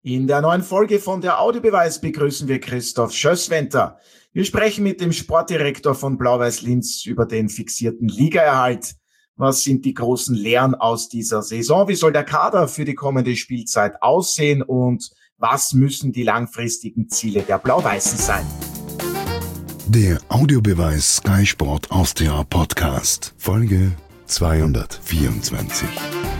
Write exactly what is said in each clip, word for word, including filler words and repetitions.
In der neuen Folge von der Audiobeweis begrüßen wir Christoph Schösswenter. Wir sprechen mit dem Sportdirektor von Blau-Weiß Linz über den fixierten Ligaerhalt. Was sind die großen Lehren aus dieser Saison? Wie soll der Kader für die kommende Spielzeit aussehen? Und was müssen die langfristigen Ziele der Blau-Weißen sein? Der Audiobeweis Sky Sport Austria Podcast, Folge zweihundertvierundzwanzig.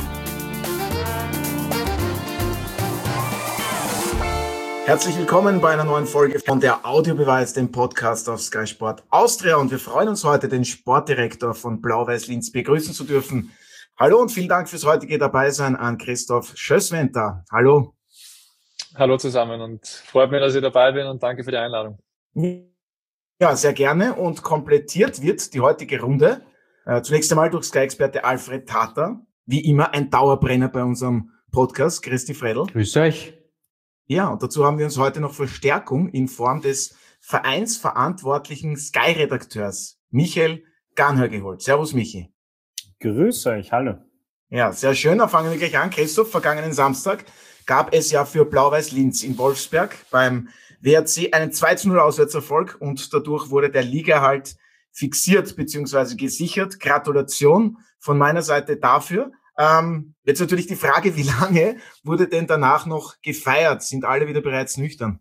Herzlich willkommen bei einer neuen Folge von der Audiobeweis, dem Podcast auf Sky Sport Austria. Und wir freuen uns heute, den Sportdirektor von Blau-Weiß Linz begrüßen zu dürfen. Hallo und vielen Dank fürs heutige Dabeisein an Christoph Schösswenter. Hallo. Hallo zusammen und freut mich, dass ich dabei bin und danke für die Einladung. Ja, sehr gerne. Und komplettiert wird die heutige Runde äh, zunächst einmal durch Sky-Experte Alfred Tater. Wie immer ein Dauerbrenner bei unserem Podcast. Christi Fredl. Grüß euch. Ja, und dazu haben wir uns heute noch Verstärkung in Form des vereinsverantwortlichen Sky-Redakteurs Michael Ganhör geholt. Servus, Michi. Grüß euch, hallo. Ja, sehr schön. Dann fangen wir gleich an. Christoph, vergangenen Samstag gab es ja für Blau-Weiß Linz in Wolfsberg beim W R C einen zwei zu null Auswärtserfolg und dadurch wurde der Ligaerhalt fixiert bzw. gesichert. Gratulation von meiner Seite dafür. Ähm, jetzt natürlich die Frage, wie lange wurde denn danach noch gefeiert? Sind alle wieder bereits nüchtern?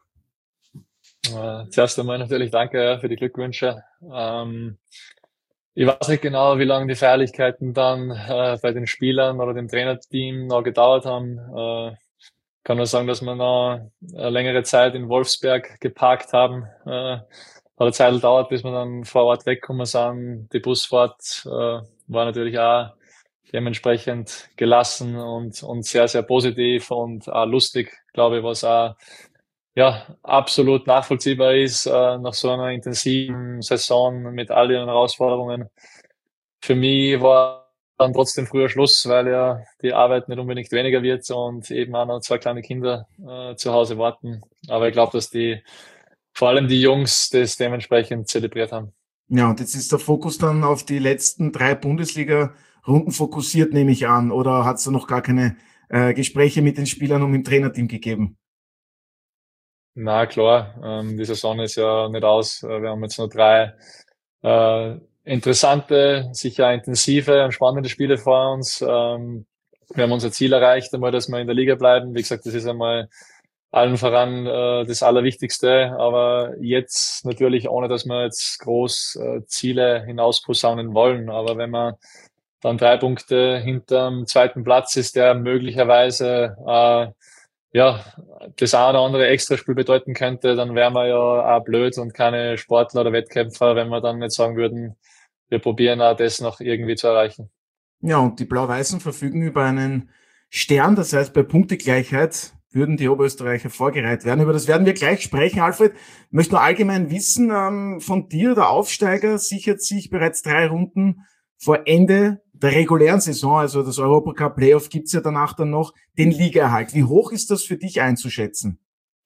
Äh, zuerst einmal natürlich danke für die Glückwünsche. Ähm, ich weiß nicht genau, wie lange die Feierlichkeiten dann äh, bei den Spielern oder dem Trainerteam noch gedauert haben. Äh, kann nur sagen, dass wir noch eine längere Zeit in Wolfsberg geparkt haben. Äh, hat eine Zeit gedauert, bis wir dann vor Ort weggekommen sind. Die Busfahrt äh, war natürlich auch dementsprechend gelassen und, und sehr, sehr positiv und auch lustig, glaube ich, was auch ja, absolut nachvollziehbar ist äh, nach so einer intensiven Saison mit all den Herausforderungen. Für mich war dann trotzdem früher Schluss, weil ja die Arbeit nicht unbedingt weniger wird und eben auch noch zwei kleine Kinder äh, zu Hause warten. Aber ich glaube, dass die vor allem die Jungs das dementsprechend zelebriert haben. Ja, und jetzt ist der Fokus dann auf die letzten drei Bundesliga-Runden fokussiert, nehme ich an. Oder hat es da noch gar keine äh, Gespräche mit den Spielern und im Trainerteam gegeben? Na klar, ähm, die Saison ist ja nicht aus. Wir haben jetzt nur drei äh, interessante, sicher intensive und spannende Spiele vor uns. Ähm, wir haben unser Ziel erreicht, einmal, dass wir in der Liga bleiben. Wie gesagt, das ist einmal allen voran äh, das Allerwichtigste. Aber jetzt natürlich, ohne dass wir jetzt groß äh, Ziele hinausposaunen wollen. Aber wenn man dann drei Punkte hinterm zweiten Platz ist, der möglicherweise äh, ja das eine oder andere Extraspiel bedeuten könnte, dann wären wir ja auch blöd und keine Sportler oder Wettkämpfer, wenn wir dann nicht sagen würden, wir probieren auch das noch irgendwie zu erreichen. Ja, und die Blau-Weißen verfügen über einen Stern, das heißt bei Punktegleichheit würden die Oberösterreicher vorgereiht werden. Über das werden wir gleich sprechen. Alfred, ich möchte nur allgemein wissen, ähm, von dir, der Aufsteiger sichert sich bereits drei Runden vor Ende der regulären Saison, also das Europacup Playoff gibt's ja danach dann noch, den Ligaerhalt. Wie hoch ist das für dich einzuschätzen?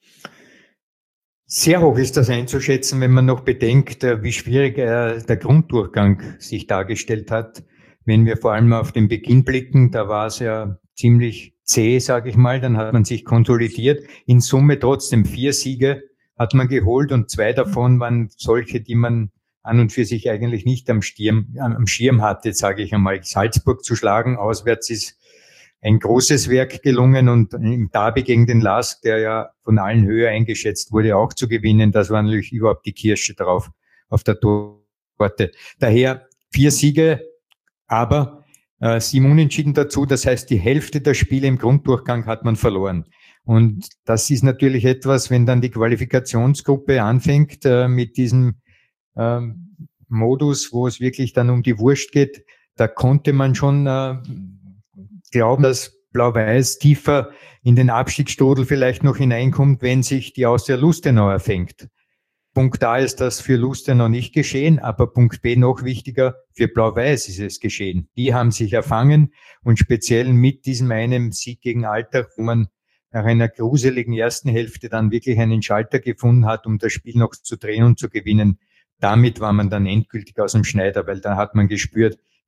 Sehr hoch ist das einzuschätzen, wenn man noch bedenkt, wie schwierig der Grunddurchgang sich dargestellt hat. Wenn wir vor allem auf den Beginn blicken, da war es ja ziemlich zäh, sage ich mal, dann hat man sich konsolidiert. In Summe trotzdem vier Siege hat man geholt und zwei davon waren solche, die man an und für sich eigentlich nicht am Schirm, am Schirm hatte, sage ich einmal. Salzburg zu schlagen, auswärts ist ein großes Werk gelungen und im Derby gegen den Lask, der ja von allen höher eingeschätzt wurde, auch zu gewinnen, das war natürlich überhaupt die Kirsche drauf auf der Torte. Daher vier Siege, aber äh, sieben Unentschieden dazu, das heißt, die Hälfte der Spiele im Grunddurchgang hat man verloren. Und das ist natürlich etwas, wenn dann die Qualifikationsgruppe anfängt äh, mit diesem ähm, Modus, wo es wirklich dann um die Wurst geht, da konnte man schon äh, glauben, dass Blau-Weiß tiefer in den Abstiegsstrudel vielleicht noch hineinkommt, wenn sich die Austria Lustenau erfängt. Punkt A ist das für Lustenau nicht geschehen, aber Punkt B noch wichtiger, für Blau-Weiß ist es geschehen. Die haben sich erfangen und speziell mit diesem einen Sieg gegen Altach, wo man nach einer gruseligen ersten Hälfte dann wirklich einen Schalter gefunden hat, um das Spiel noch zu drehen und zu gewinnen. Damit war man dann endgültig aus dem Schneider, weil da hat man gespürt,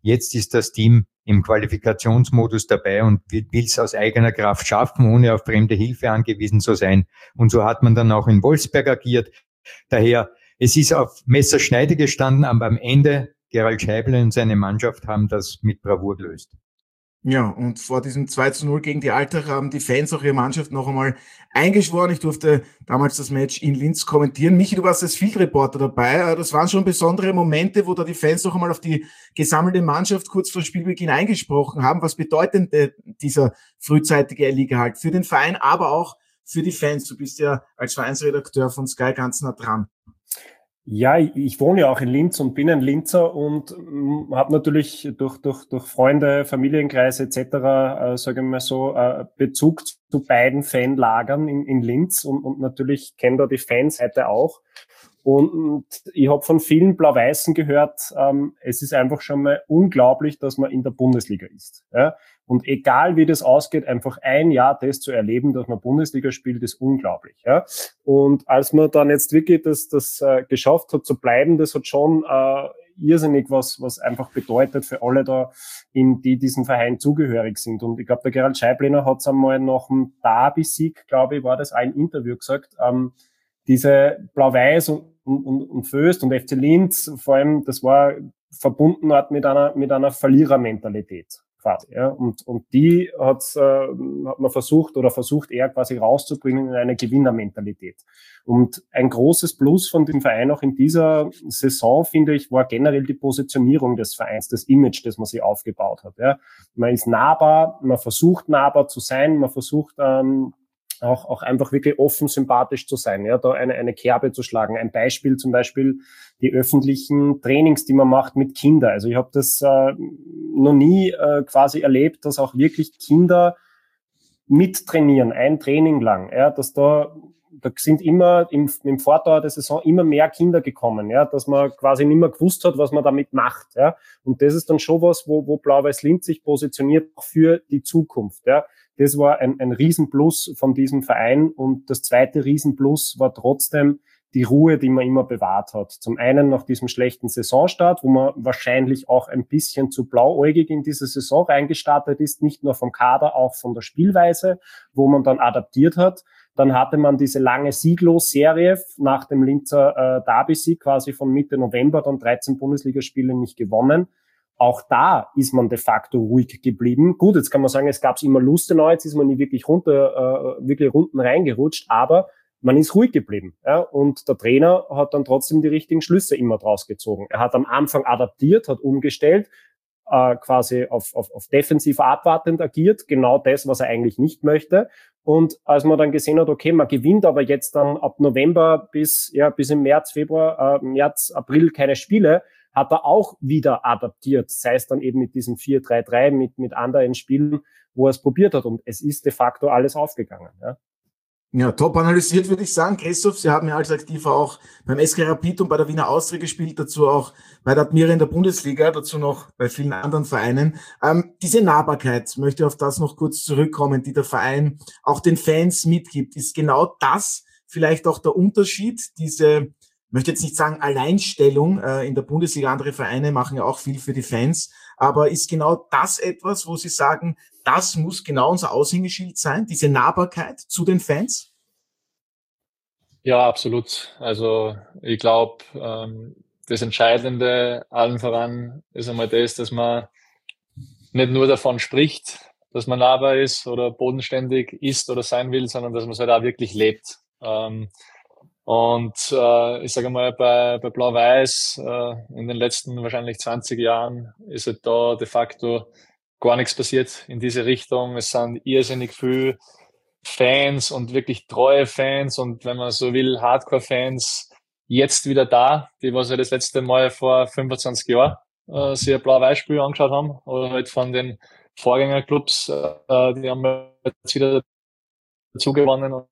Jetzt ist das Team im Qualifikationsmodus dabei und will es aus eigener Kraft schaffen, ohne auf fremde Hilfe angewiesen zu sein. Und so hat man dann auch in Wolfsberg agiert. Daher, es ist auf Messerschneide gestanden, aber am Ende Gerald Scheibele und seine Mannschaft haben das mit Bravour gelöst. Ja, und vor diesem zwei zu null gegen die Altacher haben die Fans auch ihre Mannschaft noch einmal eingeschworen. Ich durfte damals das Match in Linz kommentieren. Michi, du warst als Field Reporter dabei. Das waren schon besondere Momente, wo da die Fans noch einmal auf die gesammelte Mannschaft kurz vor Spielbeginn eingesprochen haben. Was bedeutet denn dieser frühzeitige Erliegehalt für den Verein, aber auch für die Fans? Du bist ja als Vereinsredakteur von Sky ganz nah dran. Ja, ich wohne ja auch in Linz und bin ein Linzer und habe natürlich durch durch durch Freunde, Familienkreise et cetera, äh, sage ich mal so, äh, Bezug zu beiden Fanlagern in, in Linz und, und natürlich kenne da die Fanseite auch. Und, und ich habe von vielen Blau-Weißen gehört, ähm, es ist einfach schon mal unglaublich, dass man in der Bundesliga ist. Ja? Und egal wie das ausgeht, einfach ein Jahr das zu erleben, dass man Bundesliga spielt, ist unglaublich. Ja? Und als man dann jetzt wirklich das, das äh, geschafft hat zu bleiben, das hat schon äh, irrsinnig was, was einfach bedeutet für alle da, in die diesem Verein zugehörig sind. Und ich glaube, der Gerald Scheiblener hat es einmal nach dem Derby-Sieg, glaube ich, war das ein Interview gesagt, ähm, diese Blau-Weiß und, und, und, und Föst und F C Linz, vor allem, das war verbunden hat mit einer, mit einer Verlierermentalität quasi, ja. Und, und die hat's, äh, hat man versucht oder versucht eher quasi rauszubringen in eine Gewinnermentalität. Und ein großes Plus von dem Verein auch in dieser Saison, finde ich, war generell die Positionierung des Vereins, das Image, das man sich aufgebaut hat, ja. Man ist nahbar, man versucht nahbar zu sein, man versucht, ähm, auch, auch einfach wirklich offen sympathisch zu sein, ja, da eine, eine Kerbe zu schlagen. Ein Beispiel zum Beispiel die öffentlichen Trainings, die man macht mit Kindern. Also ich habe das äh, noch nie äh, quasi erlebt, dass auch wirklich Kinder mittrainieren, ein Training lang, ja, dass da da sind immer im, im Vorteil der Saison immer mehr Kinder gekommen, ja, dass man quasi nicht mehr gewusst hat, was man damit macht, ja. Und das ist dann schon was, wo, wo Blau-Weiß Linz sich positioniert für die Zukunft, ja. Das war ein, ein Riesenplus von diesem Verein. Und das zweite Riesenplus war trotzdem die Ruhe, die man immer bewahrt hat. Zum einen nach diesem schlechten Saisonstart, wo man wahrscheinlich auch ein bisschen zu blauäugig in diese Saison reingestartet ist, nicht nur vom Kader, auch von der Spielweise, wo man dann adaptiert hat. Dann hatte man diese lange Sieglos-Serie nach dem Linzer äh, Derby-Sieg quasi von Mitte November, dann dreizehn Bundesligaspiele nicht gewonnen. Auch da ist man de facto ruhig geblieben. Gut, jetzt kann man sagen, es gab immer Lustenau, jetzt ist man nicht wirklich runter, äh, wirklich unten reingerutscht, aber man ist ruhig geblieben. Ja? Und der Trainer hat dann trotzdem die richtigen Schlüsse immer draus gezogen. Er hat am Anfang adaptiert, hat umgestellt, äh, quasi auf, auf, auf defensiv abwartend agiert, genau das, was er eigentlich nicht möchte. Und als man dann gesehen hat, okay, man gewinnt aber jetzt dann ab November bis, ja, bis im März, Februar, äh, März, April keine Spiele, hat er auch wieder adaptiert, sei es dann eben mit diesem vier drei drei, mit, mit anderen Spielen, wo er es probiert hat. Und es ist de facto alles aufgegangen. Ja, ja, top analysiert, würde ich sagen. Christoph, Sie haben ja als Aktiver auch beim S K Rapid und bei der Wiener Austria gespielt, dazu auch bei der Admira in der Bundesliga, dazu noch bei vielen anderen Vereinen. Ähm, diese Nahbarkeit, möchte auf das noch kurz zurückkommen, die der Verein auch den Fans mitgibt. Ist genau das vielleicht auch der Unterschied, diese, ich möchte jetzt nicht sagen Alleinstellung äh, in der Bundesliga, andere Vereine machen ja auch viel für die Fans, aber ist genau das etwas, wo Sie sagen, das muss genau unser Aushängeschild sein, diese Nahbarkeit zu den Fans? Ja, absolut. Also ich glaube, ähm, das Entscheidende allen voran ist einmal das, dass man nicht nur davon spricht, dass man nahbar ist oder bodenständig ist oder sein will, sondern dass man es halt auch wirklich lebt. Ähm, Und äh, ich sage mal, bei, bei Blau-Weiß äh, in den letzten wahrscheinlich zwanzig Jahren ist halt da de facto gar nichts passiert in diese Richtung. Es sind irrsinnig viele Fans und wirklich treue Fans und wenn man so will, Hardcore-Fans jetzt wieder da, die was ja das letzte Mal vor fünfundzwanzig Jahren äh, sich ein Blau-Weiß-Spiel angeschaut haben oder halt von den Vorgängerclubs, äh, die haben jetzt wieder dazu gewonnen.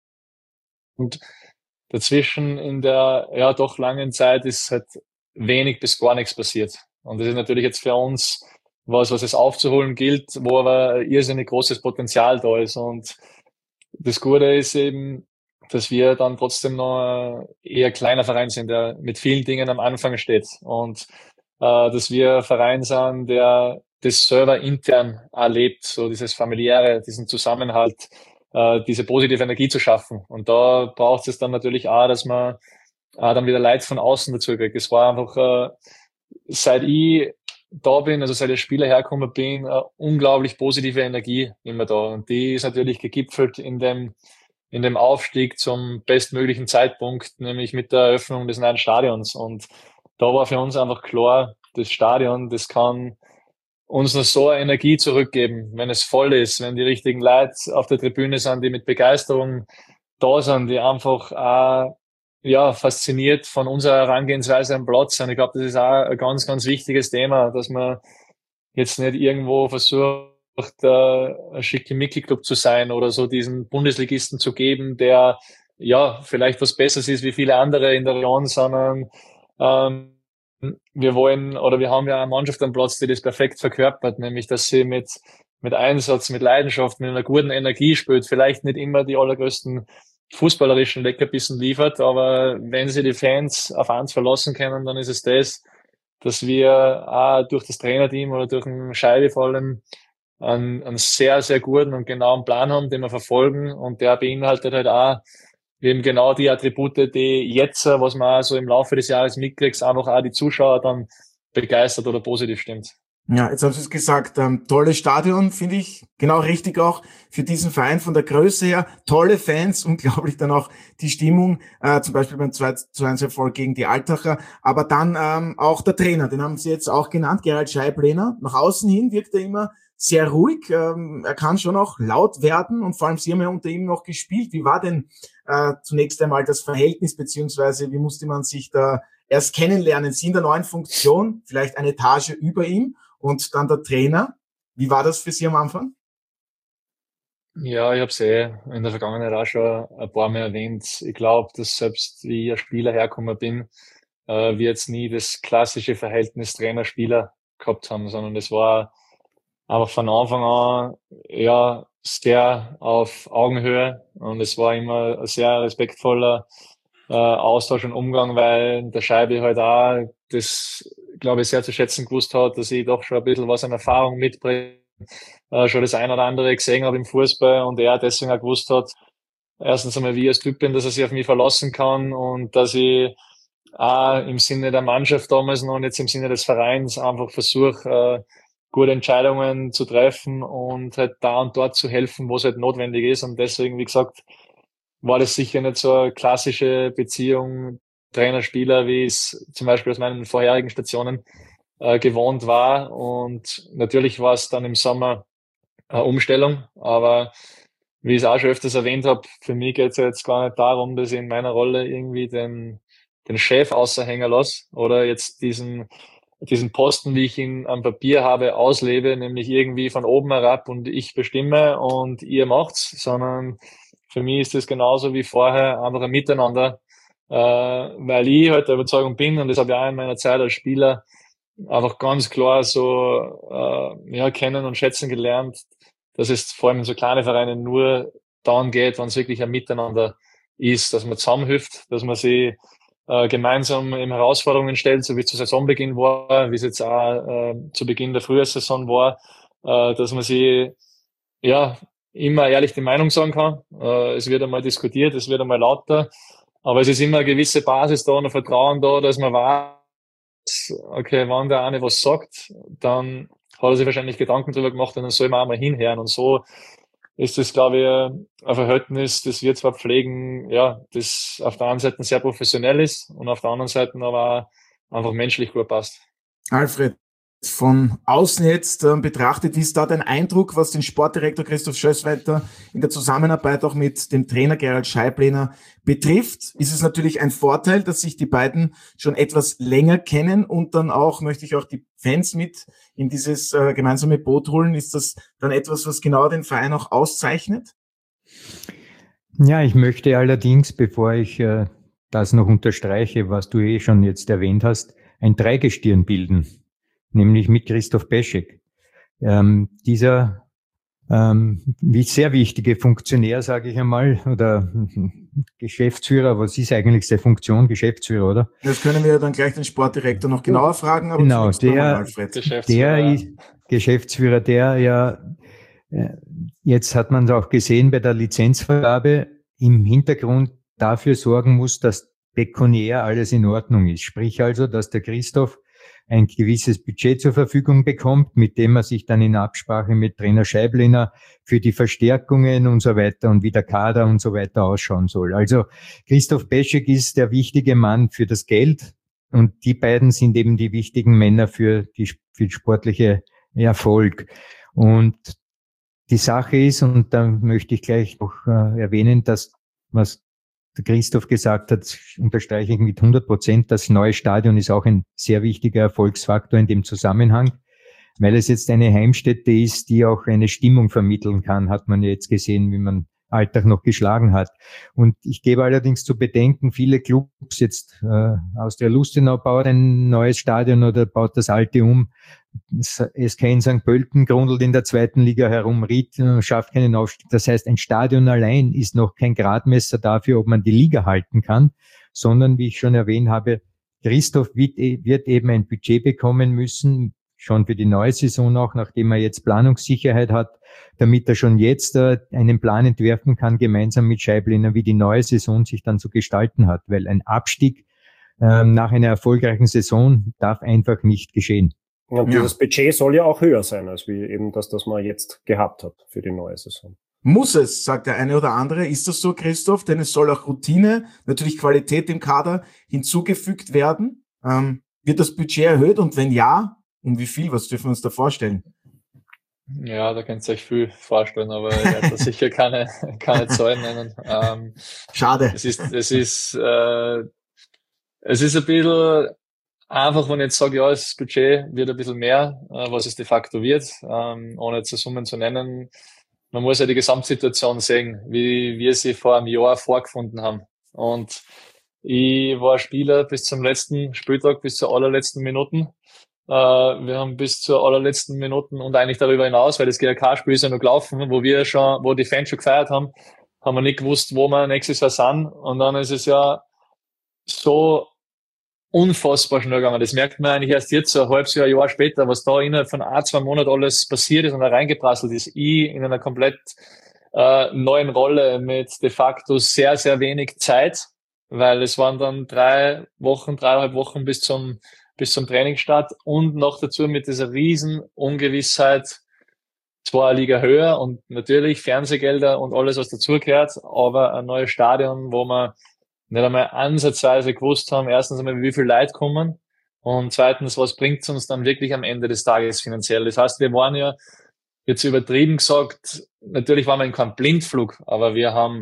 Und dazwischen in der ja doch langen Zeit ist halt wenig bis gar nichts passiert. Und das ist natürlich jetzt für uns was, was es aufzuholen gilt, wo aber ein irrsinnig großes Potenzial da ist. Und das Gute ist eben, dass wir dann trotzdem noch eher kleiner Verein sind, der mit vielen Dingen am Anfang steht. Und äh, dass wir ein Verein sind, der das selber intern erlebt, so dieses familiäre, diesen Zusammenhalt, äh, diese positive Energie zu schaffen. Und da braucht es dann natürlich auch, dass man äh, dann wieder Leute von außen dazu kriegt. Es war einfach, äh, seit ich da bin, also seit ich Spieler hergekommen bin, eine unglaublich positive Energie immer da. Und die ist natürlich gegipfelt in dem, in dem Aufstieg zum bestmöglichen Zeitpunkt, nämlich mit der Eröffnung des neuen Stadions. Und da war für uns einfach klar, das Stadion, das kann uns noch so eine Energie zurückgeben, wenn es voll ist, wenn die richtigen Leute auf der Tribüne sind, die mit Begeisterung da sind, die einfach auch, ja, fasziniert von unserer Herangehensweise am Platz sind. Ich glaube, das ist auch ein ganz, ganz wichtiges Thema, dass man jetzt nicht irgendwo versucht, ein Schickimicki-Club zu sein oder so diesen Bundesligisten zu geben, der ja vielleicht was Besseres ist wie viele andere in der Region, sondern ähm, wir wollen, oder wir haben ja eine Mannschaft am Platz, die das perfekt verkörpert, nämlich, dass sie mit, mit Einsatz, mit Leidenschaft, mit einer guten Energie spielt, vielleicht nicht immer die allergrößten fußballerischen Leckerbissen liefert, aber wenn sie die Fans auf eins verlassen können, dann ist es das, dass wir auch durch das Trainerteam oder durch den Scheibe vor allem einen, einen sehr, sehr guten und genauen Plan haben, den wir verfolgen, und der beinhaltet halt auch eben genau die Attribute, die jetzt, was man so im Laufe des Jahres mitkriegt, einfach auch die Zuschauer dann begeistert oder positiv stimmt. Ja, jetzt haben Sie es gesagt, ähm, tolles Stadion, finde ich, genau richtig auch für diesen Verein von der Größe her, tolle Fans, unglaublich dann auch die Stimmung, äh, zum Beispiel beim zwei zu eins Erfolg gegen die Altacher, aber dann ähm, auch der Trainer, den haben Sie jetzt auch genannt, Gerald Scheiblener. Nach außen hin wirkt er immer sehr ruhig, ähm, er kann schon auch laut werden, und vor allem Sie haben ja unter ihm noch gespielt. Wie war denn äh, zunächst einmal das Verhältnis, beziehungsweise wie musste man sich da erst kennenlernen? Sie in der neuen Funktion, vielleicht eine Etage über ihm, und dann der Trainer. Wie war das für Sie am Anfang? Ja, ich habe es eh in der Vergangenheit auch schon ein paar Mal erwähnt. Ich glaube, dass selbst wie ich als Spieler hergekommen bin, äh, wir jetzt nie das klassische Verhältnis Trainer-Spieler gehabt haben, sondern das war einfach von Anfang an ja sehr auf Augenhöhe, und es war immer ein sehr respektvoller äh, Austausch und Umgang, weil der Scheibe halt auch das, glaube ich, sehr zu schätzen gewusst hat, dass ich doch schon ein bisschen was an Erfahrung mitbringe, äh, schon das ein oder andere gesehen habe im Fußball, und er deswegen auch gewusst hat, erstens einmal, wie ich als Typ bin, dass er sich auf mich verlassen kann, und dass ich auch im Sinne der Mannschaft damals noch und jetzt im Sinne des Vereins einfach versuche, äh, gute Entscheidungen zu treffen und halt da und dort zu helfen, wo es halt notwendig ist. Und deswegen, wie gesagt, war das sicher nicht so eine klassische Beziehung Trainer-Spieler, wie es zum Beispiel aus meinen vorherigen Stationen äh, gewohnt war. Und natürlich war es dann im Sommer eine Umstellung, aber wie ich es auch schon öfters erwähnt habe, für mich geht es ja jetzt gar nicht darum, dass ich in meiner Rolle irgendwie den, den Chef außerhängen lasse oder jetzt diesen diesen Posten, wie ich ihn am Papier habe, auslebe, nämlich irgendwie von oben herab und ich bestimme und ihr macht's, sondern für mich ist das genauso wie vorher einfach ein Miteinander, äh, weil ich halt der Überzeugung bin, und das habe ich auch in meiner Zeit als Spieler einfach ganz klar so äh, ja kennen und schätzen gelernt, dass es vor allem in so kleine Vereine nur dann geht, wenn es wirklich ein Miteinander ist, dass man zusammenhilft, dass man sich äh, gemeinsam in Herausforderungen stellt, so wie es zu Saisonbeginn war, wie es jetzt auch äh, zu Beginn der Frühjahrssaison war, äh, dass man sich ja immer ehrlich die Meinung sagen kann. Äh, es wird einmal diskutiert, es wird einmal lauter, aber es ist immer eine gewisse Basis da und ein Vertrauen da, dass man weiß, okay, wenn der eine was sagt, dann hat er sich wahrscheinlich Gedanken darüber gemacht und dann soll man auch mal hinhören. Und so ist das, glaube ich, ein Verhältnis, das wir zwar pflegen, ja, das auf der einen Seite sehr professionell ist und auf der anderen Seite aber auch einfach menschlich gut passt. Alfred, von außen jetzt äh, betrachtet, wie ist da dein Eindruck, was den Sportdirektor Christoph Schössweiter in der Zusammenarbeit auch mit dem Trainer Gerald Scheiblener betrifft? Ist es natürlich ein Vorteil, dass sich die beiden schon etwas länger kennen und dann auch, möchte ich auch die Fans mit in dieses äh, gemeinsame Boot holen? Ist das dann etwas, was genau den Verein auch auszeichnet? Ja, ich möchte allerdings, bevor ich äh, das noch unterstreiche, was du eh schon jetzt erwähnt hast, ein Dreigestirn bilden, nämlich mit Christoph Peschek. Ähm, dieser ähm, wie sehr wichtige Funktionär, sage ich einmal, oder Geschäftsführer. Was ist eigentlich seine Funktion? Geschäftsführer, oder? Das können wir dann gleich den Sportdirektor noch genauer fragen, aber genau, der, mal, Alfred. Der ist Geschäftsführer, der ja, jetzt hat man es auch gesehen bei der Lizenzvergabe, im Hintergrund dafür sorgen muss, dass pekuniär alles in Ordnung ist. Sprich also, dass der Christoph ein gewisses Budget zur Verfügung bekommt, mit dem er sich dann in Absprache mit Trainer Scheibliner für die Verstärkungen und so weiter und wie der Kader und so weiter ausschauen soll. Also Christoph Peschek ist der wichtige Mann für das Geld und die beiden sind eben die wichtigen Männer für die, für die sportliche Erfolg. Und die Sache ist, und da möchte ich gleich noch äh, erwähnen, dass was der Christoph gesagt hat, unterstreiche ich mit hundert Prozent, das neue Stadion ist auch ein sehr wichtiger Erfolgsfaktor in dem Zusammenhang, weil es jetzt eine Heimstätte ist, die auch eine Stimmung vermitteln kann, hat man ja jetzt gesehen, wie man Alltag noch geschlagen hat. Und ich gebe allerdings zu bedenken, viele Clubs, jetzt äh, Austria Lustenau baut ein neues Stadion oder baut das alte um. S K in Sankt Pölten grundelt in der zweiten Liga herum, Ried äh, schafft keinen Aufstieg. Das heißt, ein Stadion allein ist noch kein Gradmesser dafür, ob man die Liga halten kann, sondern, wie ich schon erwähnt habe, Christoph wird, wird eben ein Budget bekommen müssen, schon für die neue Saison auch, nachdem er jetzt Planungssicherheit hat, damit er schon jetzt äh, einen Plan entwerfen kann, gemeinsam mit Scheibliner, wie die neue Saison sich dann zu gestalten hat, weil ein Abstieg äh, nach einer erfolgreichen Saison darf einfach nicht geschehen. Und dieses ja. Budget soll ja auch höher sein, als wie eben das, das man jetzt gehabt hat für die neue Saison. Muss es, sagt der eine oder andere. Ist das so, Christoph? Denn es soll auch Routine, natürlich Qualität im Kader hinzugefügt werden. Ähm, wird das Budget erhöht und wenn ja, um wie viel? Was dürfen wir uns da vorstellen? Ja, da könnt ihr euch viel vorstellen, aber ich werde da sicher keine, keine Zahlen nennen. Ähm, Schade. Es ist, es ist, äh, es ist ein bisschen einfach, wenn ich jetzt sage, ja, das Budget wird ein bisschen mehr, äh, was es de facto wird, ähm, ohne jetzt Summen zu nennen. Man muss ja die Gesamtsituation sehen, wie wir sie vor einem Jahr vorgefunden haben. Und ich war Spieler bis zum letzten Spieltag, bis zur allerletzten Minuten. Uh, wir haben bis zur allerletzten Minuten und eigentlich darüber hinaus, weil das G R K-Spiel ist ja noch gelaufen, wo wir schon, wo die Fans schon gefeiert haben, haben wir nicht gewusst, wo wir nächstes Jahr sind. Und dann ist es ja so unfassbar schnell gegangen. Das merkt man eigentlich erst jetzt, so ein halbes Jahr, ein Jahr später, was da innerhalb von ein, zwei Monaten alles passiert ist und da reingeprasselt ist. Ich in einer komplett uh, neuen Rolle mit de facto sehr, sehr wenig Zeit, weil es waren dann drei Wochen, dreieinhalb Wochen bis zum bis zum Trainingsstart und noch dazu mit dieser riesen Ungewissheit, zwar eine Liga höher und natürlich Fernsehgelder und alles, was dazugehört, aber ein neues Stadion, wo wir nicht einmal ansatzweise gewusst haben, erstens einmal, wie viele Leute kommen und zweitens, was bringt es uns dann wirklich am Ende des Tages finanziell. Das heißt, wir waren ja jetzt übertrieben gesagt, natürlich waren wir in keinem Blindflug, aber wir haben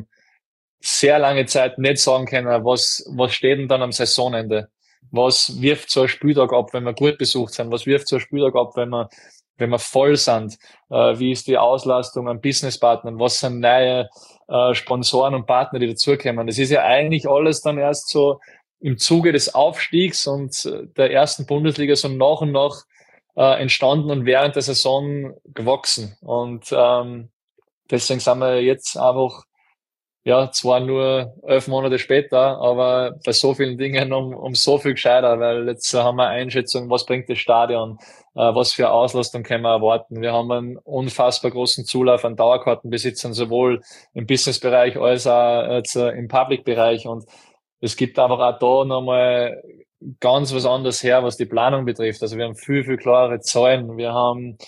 sehr lange Zeit nicht sagen können, was, was steht denn dann am Saisonende. Was wirft so ein Spieltag ab, wenn wir gut besucht sind? Was wirft so ein Spieltag ab, wenn wir, wenn wir voll sind? Äh, wie ist die Auslastung an Businesspartnern? Was sind neue äh, Sponsoren und Partner, die dazukommen? Das ist ja eigentlich alles dann erst so im Zuge des Aufstiegs und der ersten Bundesliga so nach und nach äh, entstanden und während der Saison gewachsen. Und ähm, deswegen sind wir jetzt einfach ja, zwar nur elf Monate später, aber bei so vielen Dingen um, um so viel gescheiter, weil jetzt haben wir Einschätzung, was bringt das Stadion, äh, was für Auslastung können wir erwarten. Wir haben einen unfassbar großen Zulauf an Dauerkartenbesitzern, sowohl im Businessbereich als auch jetzt, äh, im Public-Bereich und es gibt einfach auch da nochmal ganz was anderes her, was die Planung betrifft. Also wir haben viel, viel klarere Zahlen. Wir haben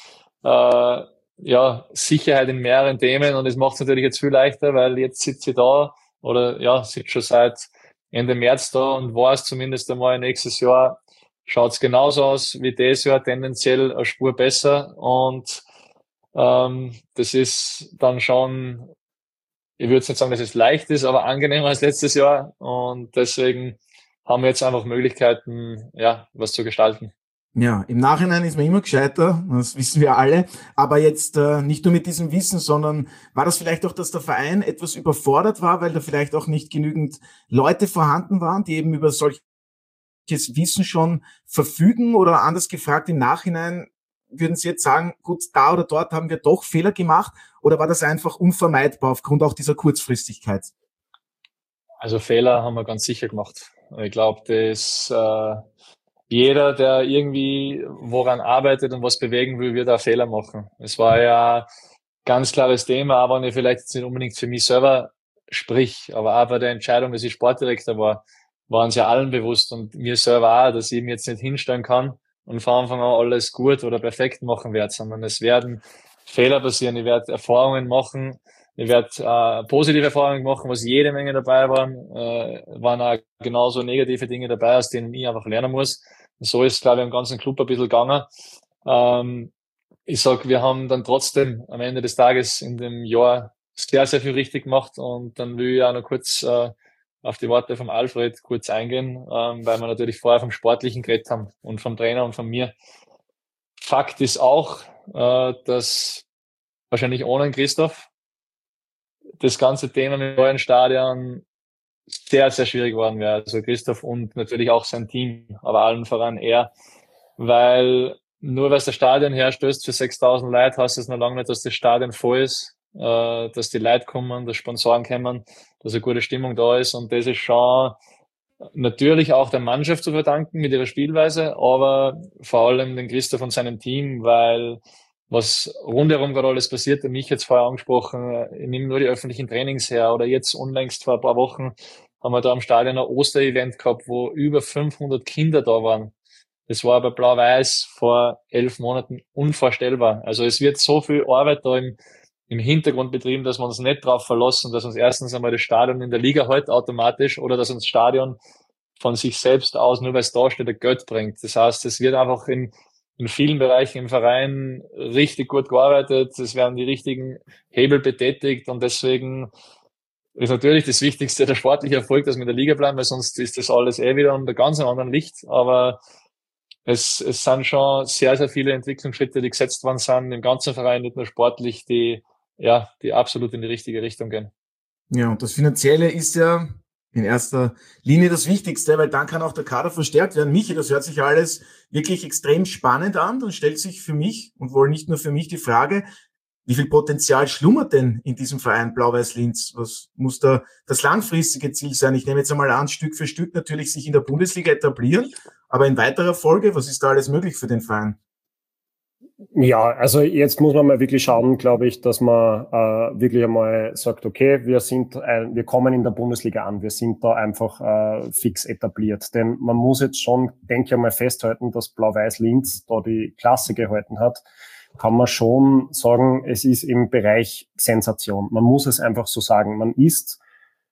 äh, ja, Sicherheit in mehreren Themen und es macht es natürlich jetzt viel leichter, weil jetzt sitze ich da oder ja, sitze schon seit Ende März da und weiß zumindest einmal nächstes Jahr schaut es genauso aus wie dieses Jahr, tendenziell eine Spur besser und ähm, das ist dann schon, ich würde jetzt nicht sagen, dass es leicht ist, aber angenehmer als letztes Jahr und deswegen haben wir jetzt einfach Möglichkeiten, ja, was zu gestalten. Ja, im Nachhinein ist man immer gescheiter, das wissen wir alle. Aber jetzt äh, nicht nur mit diesem Wissen, sondern war das vielleicht auch, dass der Verein etwas überfordert war, weil da vielleicht auch nicht genügend Leute vorhanden waren, die eben über solches Wissen schon verfügen? Oder anders gefragt, im Nachhinein würden Sie jetzt sagen, gut, da oder dort haben wir doch Fehler gemacht, oder war das einfach unvermeidbar aufgrund auch dieser Kurzfristigkeit? Also Fehler haben wir ganz sicher gemacht. Ich glaube, dass äh, jeder, der irgendwie woran arbeitet und was bewegen will, wird auch Fehler machen. Es war ja ganz klares Thema, auch wenn ich vielleicht jetzt nicht unbedingt für mich selber sprich, aber auch bei der Entscheidung, dass ich Sportdirektor war, waren sie allen bewusst und mir selber auch, dass ich mir jetzt nicht hinstellen kann und von Anfang an alles gut oder perfekt machen werde, sondern es werden Fehler passieren. Ich werde Erfahrungen machen, ich werde äh, positive Erfahrungen machen, was jede Menge dabei waren, äh, waren auch genauso negative Dinge dabei, aus denen ich einfach lernen muss. Und so ist, glaube ich, im ganzen Club ein bisschen gegangen. Ähm, ich sag, wir haben dann trotzdem am Ende des Tages in dem Jahr sehr, sehr viel richtig gemacht, und dann will ich auch noch kurz äh, auf die Worte vom Alfred kurz eingehen, ähm, weil wir natürlich vorher vom Sportlichen geredet haben und vom Trainer und von mir. Fakt ist auch, äh, dass wahrscheinlich ohne Christoph das ganze Thema mit dem neuen Stadion sehr, sehr schwierig geworden wäre. Also Christoph und natürlich auch sein Team, aber allen voran er, weil nur weil das Stadion herstößt für sechstausend Leute, heißt es noch lange nicht, dass das Stadion voll ist, äh, dass die Leute kommen, dass Sponsoren kommen, dass eine gute Stimmung da ist, und das ist schon natürlich auch der Mannschaft zu verdanken mit ihrer Spielweise, aber vor allem den Christoph und seinem Team, weil was rundherum gerade alles passiert, mich jetzt vorher angesprochen, ich nehme nur die öffentlichen Trainings her, oder jetzt unlängst vor ein paar Wochen haben wir da am Stadion ein Osterevent gehabt, wo über fünfhundert Kinder da waren. Das war bei Blau-Weiß vor elf Monaten unvorstellbar. Also es wird so viel Arbeit da im, im Hintergrund betrieben, dass wir uns nicht darauf verlassen, dass uns erstens einmal das Stadion in der Liga hält automatisch, oder dass uns das Stadion von sich selbst aus, nur weil es da steht, ein Geld bringt. Das heißt, es wird einfach in in vielen Bereichen im Verein richtig gut gearbeitet, es werden die richtigen Hebel betätigt, und deswegen ist natürlich das Wichtigste der sportliche Erfolg, dass wir in der Liga bleiben, weil sonst ist das alles eh wieder unter ganz einem anderen Licht, aber es, es sind schon sehr, sehr viele Entwicklungsschritte, die gesetzt worden sind im ganzen Verein, nicht nur sportlich, die, ja, die absolut in die richtige Richtung gehen. Ja, und das Finanzielle ist ja in erster Linie das Wichtigste, weil dann kann auch der Kader verstärkt werden. Michi, das hört sich alles wirklich extrem spannend an. Dann stellt sich für mich, und wohl nicht nur für mich, die Frage, wie viel Potenzial schlummert denn in diesem Verein Blau-Weiß-Linz? Was muss da das langfristige Ziel sein? Ich nehme jetzt einmal an, Stück für Stück natürlich sich in der Bundesliga etablieren, aber in weiterer Folge, was ist da alles möglich für den Verein? Ja, also jetzt muss man mal wirklich schauen, glaube ich, dass man äh, wirklich einmal sagt, okay, wir sind, äh, wir kommen in der Bundesliga an, wir sind da einfach äh, fix etabliert. Denn man muss jetzt schon, denke ich einmal, festhalten, dass Blau-Weiß-Linz da die Klasse gehalten hat. Kann man schon sagen, es ist im Bereich Sensation. Man muss es einfach so sagen. Man ist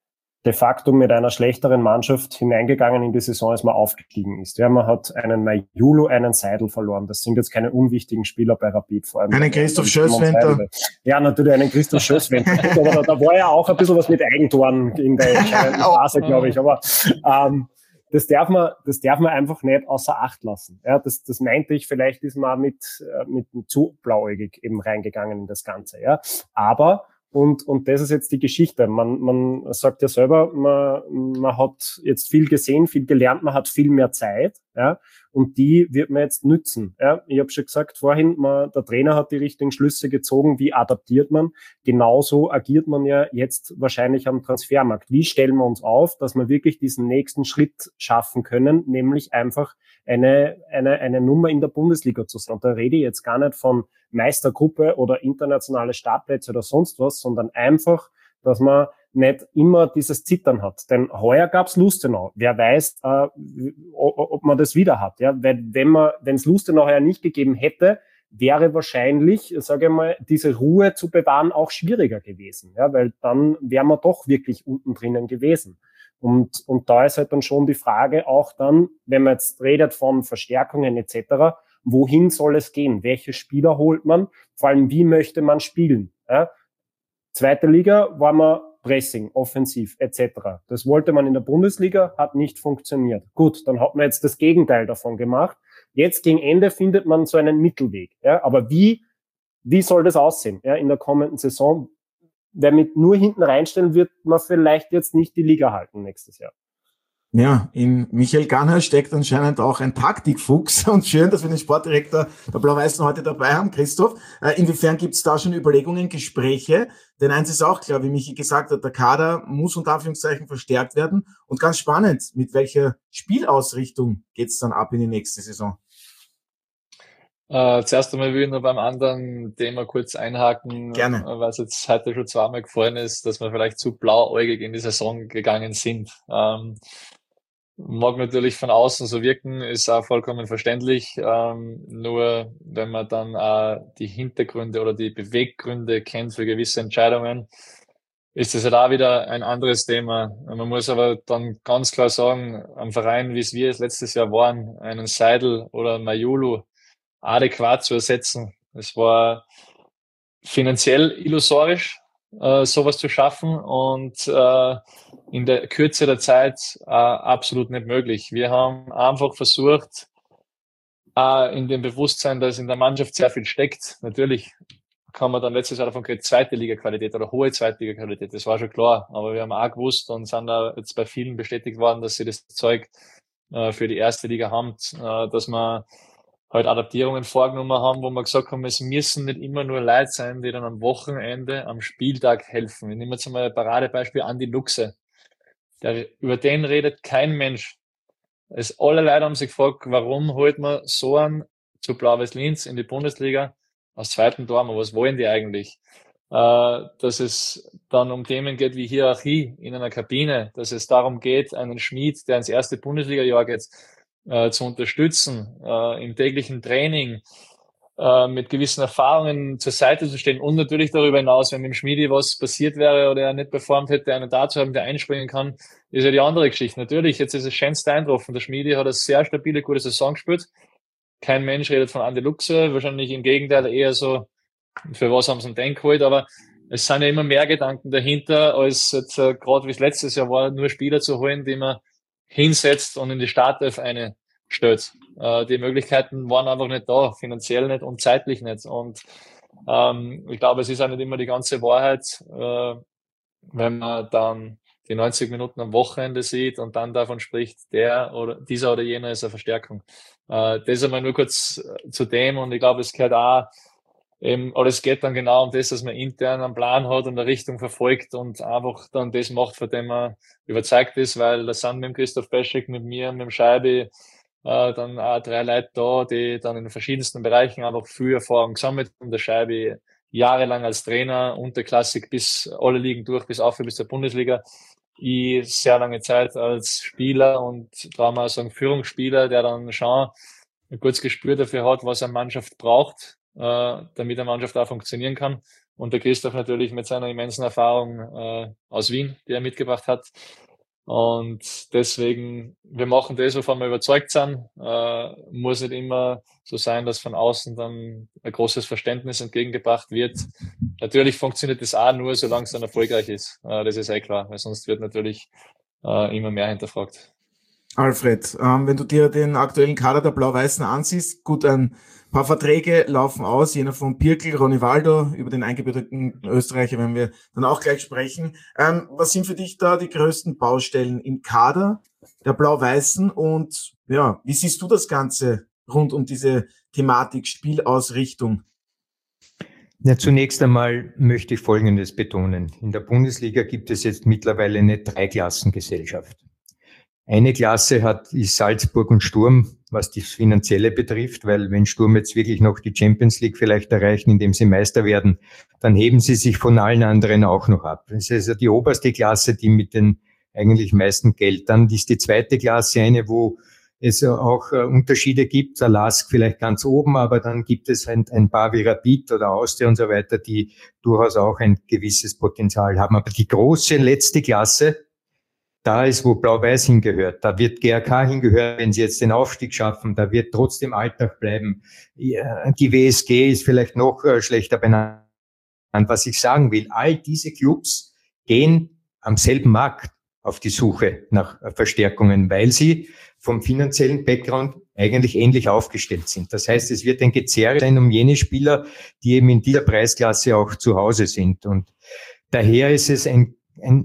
de facto mit einer schlechteren Mannschaft hineingegangen in die Saison, als man aufgestiegen ist. Ja, man hat einen Majulu, einen Seidel verloren. Das sind jetzt keine unwichtigen Spieler bei Rapid. Vor allem einen Christoph Schösswenter. Ja, natürlich einen Christoph Schösswenter. Aber da, da war ja auch ein bisschen was mit Eigentoren in der entscheidenden Phase, glaube ich. Aber ähm, das darf man, das darf man einfach nicht außer Acht lassen. Ja, das, das meinte ich. Vielleicht ist man mit, mit zu blauäugig eben reingegangen in das Ganze. Ja, aber Und, und das ist jetzt die Geschichte. Man, man sagt ja selber, man, man hat jetzt viel gesehen, viel gelernt, man hat viel mehr Zeit, ja, und die wird man jetzt nützen. Ja. Ich habe schon gesagt vorhin, man, der Trainer hat die richtigen Schlüsse gezogen. Wie adaptiert man? Genauso agiert man ja jetzt wahrscheinlich am Transfermarkt. Wie stellen wir uns auf, dass wir wirklich diesen nächsten Schritt schaffen können, nämlich einfach eine, eine, eine Nummer in der Bundesliga zu sein. Und da rede ich jetzt gar nicht von Meistergruppe oder internationale Startplätze oder sonst was, sondern einfach, dass man nicht immer dieses Zittern hat. Denn heuer gab's Lustenau. Wer weiß, äh, ob man das wieder hat. Ja, weil wenn man, wenn es Lustenau heuer nicht gegeben hätte, wäre wahrscheinlich, sage ich mal, diese Ruhe zu bewahren auch schwieriger gewesen. Ja, weil dann wären wir doch wirklich unten drinnen gewesen. Und, und da ist halt dann schon die Frage auch dann, wenn man jetzt redet von Verstärkungen et cetera, wohin soll es gehen? Welche Spieler holt man? Vor allem, wie möchte man spielen? Ja? Zweite Liga war man Pressing, offensiv et cetera. Das wollte man in der Bundesliga, hat nicht funktioniert. Gut, dann hat man jetzt das Gegenteil davon gemacht. Jetzt gegen Ende findet man so einen Mittelweg. Ja? Aber wie, wie soll das aussehen, ja, in der kommenden Saison? Wer mit nur hinten reinstellen, wird man vielleicht jetzt nicht die Liga halten nächstes Jahr. Ja, in Michael Ganner steckt anscheinend auch ein Taktikfuchs und schön, dass wir den Sportdirektor der Blau-Weißen heute dabei haben, Christoph. Äh, inwiefern gibt es da schon Überlegungen, Gespräche? Denn eins ist auch klar, wie Michi gesagt hat, der Kader muss unter Anführungszeichen verstärkt werden. Und ganz spannend, mit welcher Spielausrichtung geht's dann ab in die nächste Saison? Äh, zuerst einmal will ich noch beim anderen Thema kurz einhaken, Gerne. weil es jetzt heute schon zweimal gefallen ist, dass wir vielleicht zu blauäugig in die Saison gegangen sind. Ähm, mag natürlich von außen so wirken, ist auch vollkommen verständlich. Ähm, nur wenn man dann auch die Hintergründe oder die Beweggründe kennt für gewisse Entscheidungen, ist das halt auch wieder ein anderes Thema. Man muss aber dann ganz klar sagen, am Verein, wie es wir es letztes Jahr waren, einen Seidel oder Majulu adäquat zu ersetzen. Es war finanziell illusorisch, äh, sowas zu schaffen und äh, in der Kürze der Zeit äh, absolut nicht möglich. Wir haben einfach versucht, äh, in dem Bewusstsein, dass in der Mannschaft sehr viel steckt. Natürlich kann man dann letztes Jahr davon geredet, zweite Liga-Qualität oder hohe zweite Liga-Qualität, das war schon klar. Aber wir haben auch gewusst und sind da jetzt bei vielen bestätigt worden, dass sie das Zeug äh, für die erste Liga haben, äh, dass man halt Adaptierungen vorgenommen haben, wo wir gesagt haben, es müssen nicht immer nur Leute sein, die dann am Wochenende, am Spieltag helfen. Ich nehme jetzt mal ein Paradebeispiel Andi Luchse. Der, über den redet kein Mensch. Es, alle Leute haben sich gefragt, warum holt man so einen zu Blau-Weiß Linz in die Bundesliga aus zweiten Dorm? Was wollen die eigentlich? Äh, dass es dann um Themen geht wie Hierarchie in einer Kabine, dass es darum geht, einen Schmied, der ins erste Bundesliga-Jahr geht, Äh, zu unterstützen, äh, im täglichen Training, äh, mit gewissen Erfahrungen zur Seite zu stehen und natürlich darüber hinaus, wenn mit dem Schmiedi was passiert wäre oder er nicht performt hätte, einen da zu haben, der einspringen kann, ist ja die andere Geschichte. Natürlich, jetzt ist es schönste eintroffen. Der Schmiedi hat eine sehr stabile, gute Saison gespielt. Kein Mensch redet von Andi Luchse, wahrscheinlich im Gegenteil eher so, für was haben sie ihn denn geholt, aber es sind ja immer mehr Gedanken dahinter, als jetzt äh, gerade wie es letztes Jahr war, nur Spieler zu holen, die man hinsetzt und in die Startelf eine stellt. Äh, die Möglichkeiten waren einfach nicht da, finanziell nicht und zeitlich nicht. Und ähm, ich glaube, es ist auch nicht immer die ganze Wahrheit, äh, wenn man dann die neunzig Minuten am Wochenende sieht und dann davon spricht, der oder dieser oder jener ist eine Verstärkung. Äh, das einmal nur kurz zu dem und ich glaube, es gehört auch Eben, oder es geht dann genau um das, dass man intern einen Plan hat und eine Richtung verfolgt und einfach dann das macht, von dem man überzeugt ist, weil da sind mit dem Christoph Peschek, mit mir, mit dem Scheibi äh, dann auch drei Leute da, die dann in den verschiedensten Bereichen einfach viel Erfahrung gesammelt haben. Der Scheibi jahrelang als Trainer, unterklassig bis alle Ligen durch, bis auf bis zur Bundesliga. Ich sehr lange Zeit als Spieler und da mal sagen Führungsspieler, der dann schon ein gutes Gespür dafür hat, was eine Mannschaft braucht, damit eine Mannschaft auch funktionieren kann. Und der Christoph natürlich mit seiner immensen Erfahrung äh, aus Wien, die er mitgebracht hat. Und deswegen, wir machen das, wovon wir überzeugt sind. Äh, muss nicht immer so sein, dass von außen dann ein großes Verständnis entgegengebracht wird. Natürlich funktioniert das auch nur, solange es dann erfolgreich ist. Äh, das ist eh klar, weil sonst wird natürlich äh, immer mehr hinterfragt. Alfred, ähm, wenn du dir den aktuellen Kader der Blau-Weißen ansiehst, gut, ein paar Verträge laufen aus, jener von Pirkel, Ronivaldo, über den eingebürgerten Österreicher werden wir dann auch gleich sprechen. Ähm, was sind für dich da die größten Baustellen im Kader der Blau-Weißen und ja, wie siehst du das Ganze rund um diese Thematik Spielausrichtung? Ja, zunächst einmal möchte ich Folgendes betonen. In der Bundesliga gibt es jetzt mittlerweile eine Dreiklassengesellschaft. Eine Klasse hat ist Salzburg und Sturm, was das Finanzielle betrifft, weil wenn Sturm jetzt wirklich noch die Champions League vielleicht erreichen, indem sie Meister werden, dann heben sie sich von allen anderen auch noch ab. Das ist also die oberste Klasse, die mit den eigentlich meisten Geld. Dann ist die zweite Klasse eine, wo es auch Unterschiede gibt. Der Lask vielleicht ganz oben, aber dann gibt es ein, ein paar wie Rapid oder Austria und so weiter, die durchaus auch ein gewisses Potenzial haben. Aber die große letzte Klasse, da ist, wo Blau-Weiß hingehört. Da wird G R K hingehören, wenn sie jetzt den Aufstieg schaffen. Da wird trotzdem Alltag bleiben. Die W S G ist vielleicht noch schlechter benannt. Was ich sagen will, all diese Clubs gehen am selben Markt auf die Suche nach Verstärkungen, weil sie vom finanziellen Background eigentlich ähnlich aufgestellt sind. Das heißt, es wird ein Gezerre sein um jene Spieler, die eben in dieser Preisklasse auch zu Hause sind. Und daher ist es ein, ein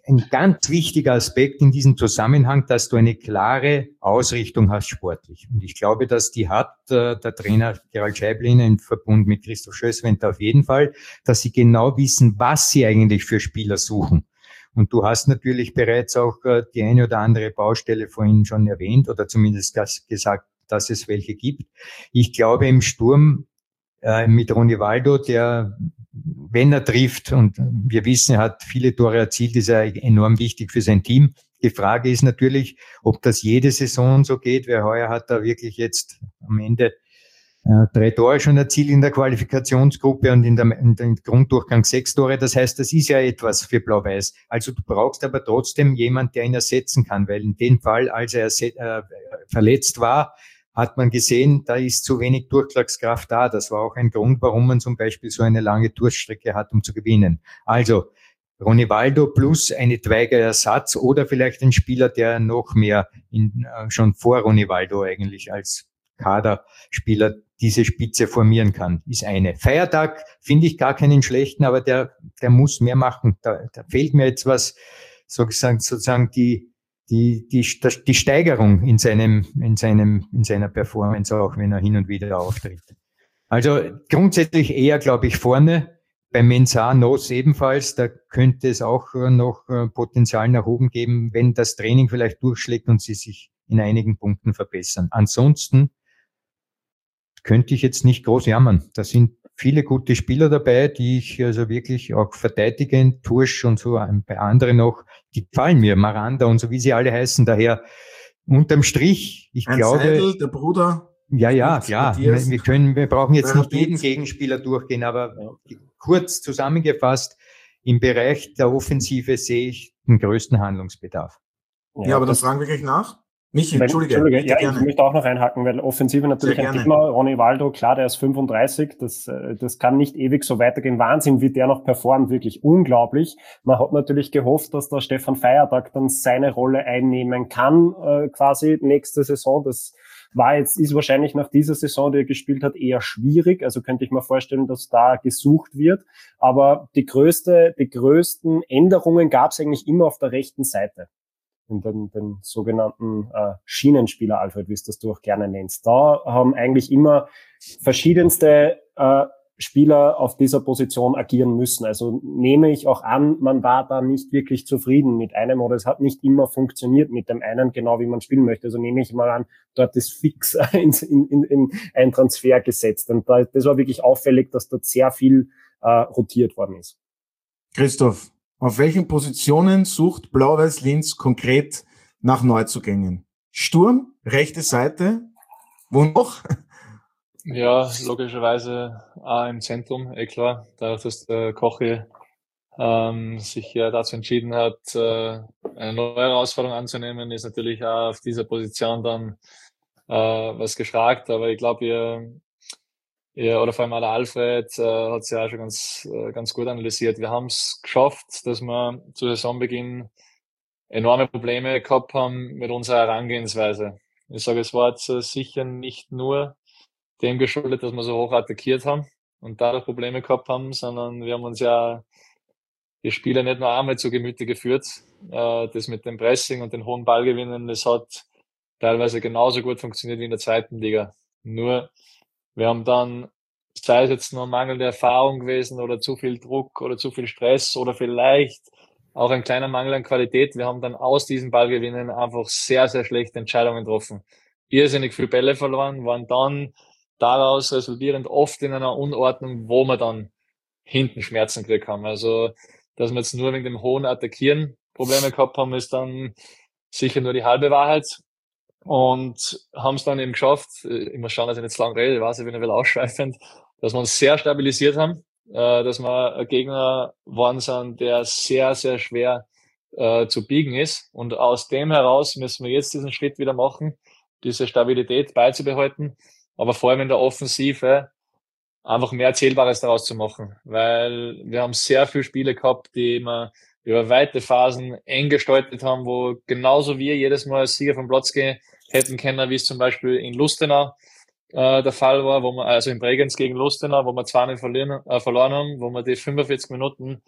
ein ganz wichtiger Aspekt in diesem Zusammenhang, dass du eine klare Ausrichtung hast sportlich. Und ich glaube, dass die hat äh, der Trainer Gerald Scheiblin im Verbund mit Christoph Schösswenter auf jeden Fall, dass sie genau wissen, was sie eigentlich für Spieler suchen. Und du hast natürlich bereits auch äh, die eine oder andere Baustelle vorhin schon erwähnt oder zumindest das gesagt, dass es welche gibt. Ich glaube, im Sturm äh, mit Ronivaldo, der, wenn er trifft, und wir wissen, er hat viele Tore erzielt, ist er enorm wichtig für sein Team. Die Frage ist natürlich, ob das jede Saison so geht, weil heuer hat er wirklich jetzt am Ende äh, drei Tore schon erzielt in der Qualifikationsgruppe und in, der, in dem Grunddurchgang sechs Tore. Das heißt, das ist ja etwas für Blau-Weiß. Also du brauchst aber trotzdem jemand, der ihn ersetzen kann, weil in dem Fall, als er äh, verletzt war, hat man gesehen, da ist zu wenig Durchschlagskraft da. Das war auch ein Grund, warum man zum Beispiel so eine lange Durchstrecke hat, um zu gewinnen. Also Ronivaldo plus eine etwaiger Ersatz oder vielleicht ein Spieler, der noch mehr in, äh, schon vor Ronivaldo eigentlich als Kaderspieler diese Spitze formieren kann, ist eine. Feiertag finde ich gar keinen schlechten, aber der, der muss mehr machen. Da, da fehlt mir jetzt was, sozusagen, sozusagen die, die, die, die Steigerung in seinem, in seinem, in seiner Performance, auch wenn er hin und wieder auftritt. Also grundsätzlich eher, glaube ich, vorne. Bei Mensah Nos ebenfalls, da könnte es auch noch Potenzial nach oben geben, wenn das Training vielleicht durchschlägt und sie sich in einigen Punkten verbessern. Ansonsten könnte ich jetzt nicht groß jammern. Da sind viele gute Spieler dabei, die ich also wirklich auch verteidigen, Tursch und so, bei anderen noch, die gefallen mir, Maranda und so, wie sie alle heißen. Daher unterm Strich, ich Ein glaube... Seidel, der Bruder. Ja, ja, klar. Wir, wir können, wir brauchen jetzt nicht jeden Gegenspieler durchgehen, aber kurz zusammengefasst, im Bereich der Offensive sehe ich den größten Handlungsbedarf. Ja, ja aber das fragen wir gleich nach. Michi, Entschuldige. Entschuldige. Ja, gerne. Ich möchte auch noch einhaken, weil Offensive natürlich ein Thema. Ronivaldo, klar, der ist fünfunddreißig, das, das kann nicht ewig so weitergehen. Wahnsinn, wie der noch performt, wirklich unglaublich. Man hat natürlich gehofft, dass der Stefan Feiertag dann seine Rolle einnehmen kann, äh, quasi nächste Saison. Das war jetzt, ist wahrscheinlich nach dieser Saison, die er gespielt hat, eher schwierig. Also könnte ich mir vorstellen, dass da gesucht wird. Aber die größte, die größten Änderungen gab es eigentlich immer auf der rechten Seite. In den, den sogenannten äh, Schienenspieler, Alfred, wie es das du auch gerne nennst. Da haben eigentlich immer verschiedenste äh, Spieler auf dieser Position agieren müssen. Also nehme ich auch an, man war da nicht wirklich zufrieden mit einem oder es hat nicht immer funktioniert mit dem einen, genau wie man spielen möchte. Also nehme ich mal an, dort ist fix in, in, in ein Transfer gesetzt. Und da, das war wirklich auffällig, dass dort sehr viel äh, rotiert worden ist. Christoph, auf welchen Positionen sucht Blau-Weiß Linz konkret nach Neuzugängen? Sturm, rechte Seite, wo noch? Ja, logischerweise auch im Zentrum, eh klar. Dadurch, dass der Kochi ähm, sich ja dazu entschieden hat, äh, eine neue Herausforderung anzunehmen, ist natürlich auch auf dieser Position dann äh, was gefragt. Aber ich glaube, ihr, ihr oder vor allem auch der Alfred äh, hat es ja auch schon ganz, äh, ganz gut analysiert. Wir haben es geschafft, dass wir zu Saisonbeginn enorme Probleme gehabt haben mit unserer Herangehensweise. Ich sage, es war jetzt äh, sicher nicht nur dem geschuldet, dass wir so hoch attackiert haben und dadurch Probleme gehabt haben, sondern wir haben uns ja die Spiele nicht nur einmal zu Gemüte geführt. Äh, das mit dem Pressing und den hohen Ballgewinnen, das hat teilweise genauso gut funktioniert wie in der zweiten Liga. Nur, wir haben dann, sei es jetzt nur mangelnde Erfahrung gewesen oder zu viel Druck oder zu viel Stress oder vielleicht auch ein kleiner Mangel an Qualität. Wir haben dann aus diesen Ballgewinnen einfach sehr, sehr schlechte Entscheidungen getroffen. Irrsinnig viele Bälle verloren, waren dann daraus resultierend oft in einer Unordnung, wo wir dann hinten Schmerzen gekriegt haben. Also, dass wir jetzt nur wegen dem hohen Attackieren Probleme gehabt haben, ist dann sicher nur die halbe Wahrheit. Und haben es dann eben geschafft, ich muss schauen, dass ich nicht zu lange rede, ich weiß, ich bin ein bisschen ausschweifend, dass wir uns sehr stabilisiert haben, dass wir ein Gegner waren sind, der sehr, sehr schwer äh, zu biegen ist. Und aus dem heraus müssen wir jetzt diesen Schritt wieder machen, diese Stabilität beizubehalten, aber vor allem in der Offensive einfach mehr Zählbares daraus zu machen, weil wir haben sehr viele Spiele gehabt, die wir über weite Phasen eng gestaltet haben, wo genauso wir jedes Mal als Sieger vom Platz gehen hätten können, wie es zum Beispiel in Lustenau äh, der Fall war, wo wir, also in Bregenz gegen Lustenau, wo wir zwei null verlieren, äh, verloren haben, wo wir die fünfundvierzig Minuten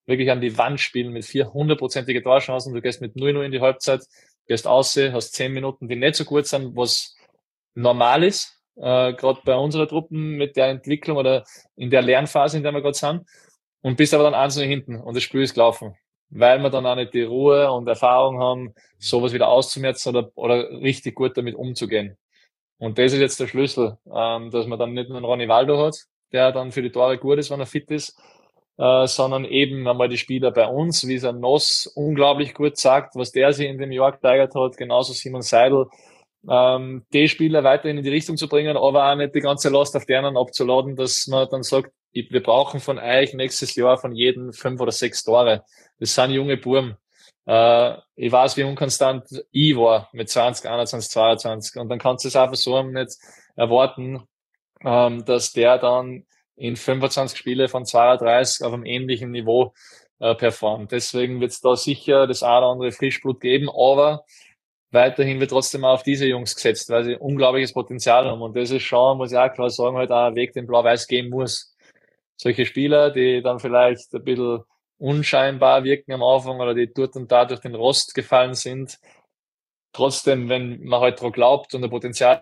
wirklich an die Wand spielen mit vier hundertprozentige Torchancen. Du gehst mit null null in die Halbzeit, gehst aus, hast zehn Minuten, die nicht so gut sind, was normal ist, äh, gerade bei unserer Truppen mit der Entwicklung oder in der Lernphase, in der wir gerade sind, und bist aber dann eins null hinten und das Spiel ist gelaufen, weil wir dann auch nicht die Ruhe und Erfahrung haben, sowas wieder auszumerzen oder, oder richtig gut damit umzugehen. Und das ist jetzt der Schlüssel, ähm, dass man dann nicht nur einen Ronivaldo hat, der dann für die Tore gut ist, wenn er fit ist, äh, sondern eben einmal die Spieler bei uns, wie es ein Noss unglaublich gut sagt, was der sich in dem Jahr gesteigert hat, genauso Simon Seidel, ähm, die Spieler weiterhin in die Richtung zu bringen, aber auch nicht die ganze Last auf die anderen abzuladen, dass man dann sagt, wir brauchen von euch nächstes Jahr von jedem fünf oder sechs Tore. Das sind junge Burm. Äh, ich weiß, wie unkonstant ich war mit zwanzig, einundzwanzig, zweiundzwanzig. Und dann kannst du es einfach so nicht erwarten, ähm, dass der dann in fünfundzwanzig Spiele von zweiunddreißig auf einem ähnlichen Niveau äh, performt. Deswegen wird es da sicher das eine oder andere Frischblut geben, aber weiterhin wird trotzdem auch auf diese Jungs gesetzt, weil sie unglaubliches Potenzial haben. Und das ist schon, muss ich auch klar sagen, halt auch ein Weg, den Blau-Weiß gehen muss. Solche Spieler, die dann vielleicht ein bisschen unscheinbar wirken am Anfang oder die dort und da durch den Rost gefallen sind. Trotzdem, wenn man halt daran glaubt und ein Potenzial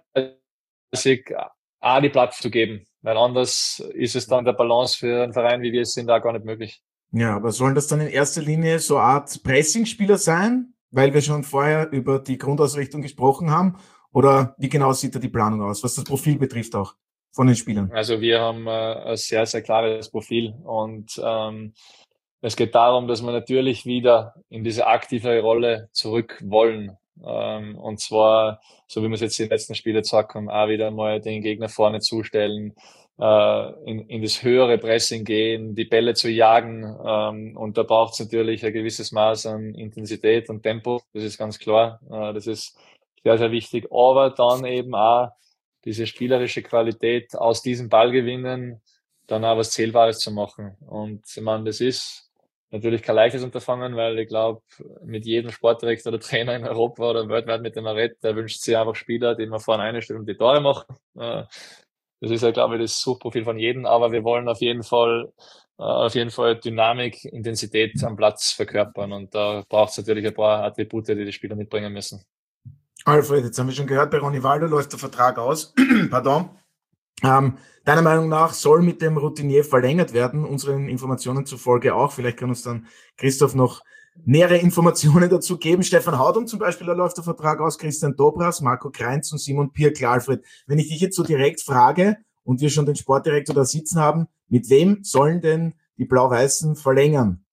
sieht, auch die Plattform zu geben. Weil anders ist es dann der Balance für einen Verein, wie wir es sind, auch gar nicht möglich. Ja, aber sollen das dann in erster Linie so eine Art Pressing-Spieler sein? Weil wir schon vorher über die Grundausrichtung gesprochen haben. Oder wie genau sieht da die Planung aus, was das Profil betrifft auch von den Spielern? Also wir haben äh, ein sehr, sehr klares Profil und ähm, es geht darum, dass wir natürlich wieder in diese aktive Rolle zurück wollen. Ähm, und zwar, so wie wir es jetzt in den letzten Spielen gesagt haben, auch wieder mal den Gegner vorne zustellen, äh, in, in das höhere Pressing gehen, die Bälle zu jagen. Ähm, und da braucht es natürlich ein gewisses Maß an Intensität und Tempo. Das ist ganz klar. Äh, das ist sehr, sehr wichtig. Aber dann eben auch diese spielerische Qualität aus diesem Ball gewinnen, dann auch was Zählbares zu machen. Und ich meine, das ist natürlich kein leichtes Unterfangen, weil ich glaube, mit jedem Sportdirektor oder Trainer in Europa oder weltweit, mit dem er redet, der wünscht sich einfach Spieler, die man vorne einstellen und die Tore machen. Das ist ja, glaube ich, das Suchprofil von jedem, aber wir wollen auf jeden Fall auf jeden Fall Dynamik, Intensität am Platz verkörpern und da braucht es natürlich ein paar Attribute, die die Spieler mitbringen müssen. Alfred, jetzt haben wir schon gehört, bei Ronivaldo läuft der Vertrag aus. Pardon. Ähm, deiner Meinung nach soll mit dem Routinier verlängert werden, unseren Informationen zufolge auch. Vielleicht kann uns dann Christoph noch nähere Informationen dazu geben. Stefan Haudum zum Beispiel, da läuft der Vertrag aus, Christian Dobras, Marco Kreinz und Simon Pirkl. Alfred, wenn ich dich jetzt so direkt frage und wir schon den Sportdirektor da sitzen haben, mit wem sollen denn die Blau-Weißen verlängern?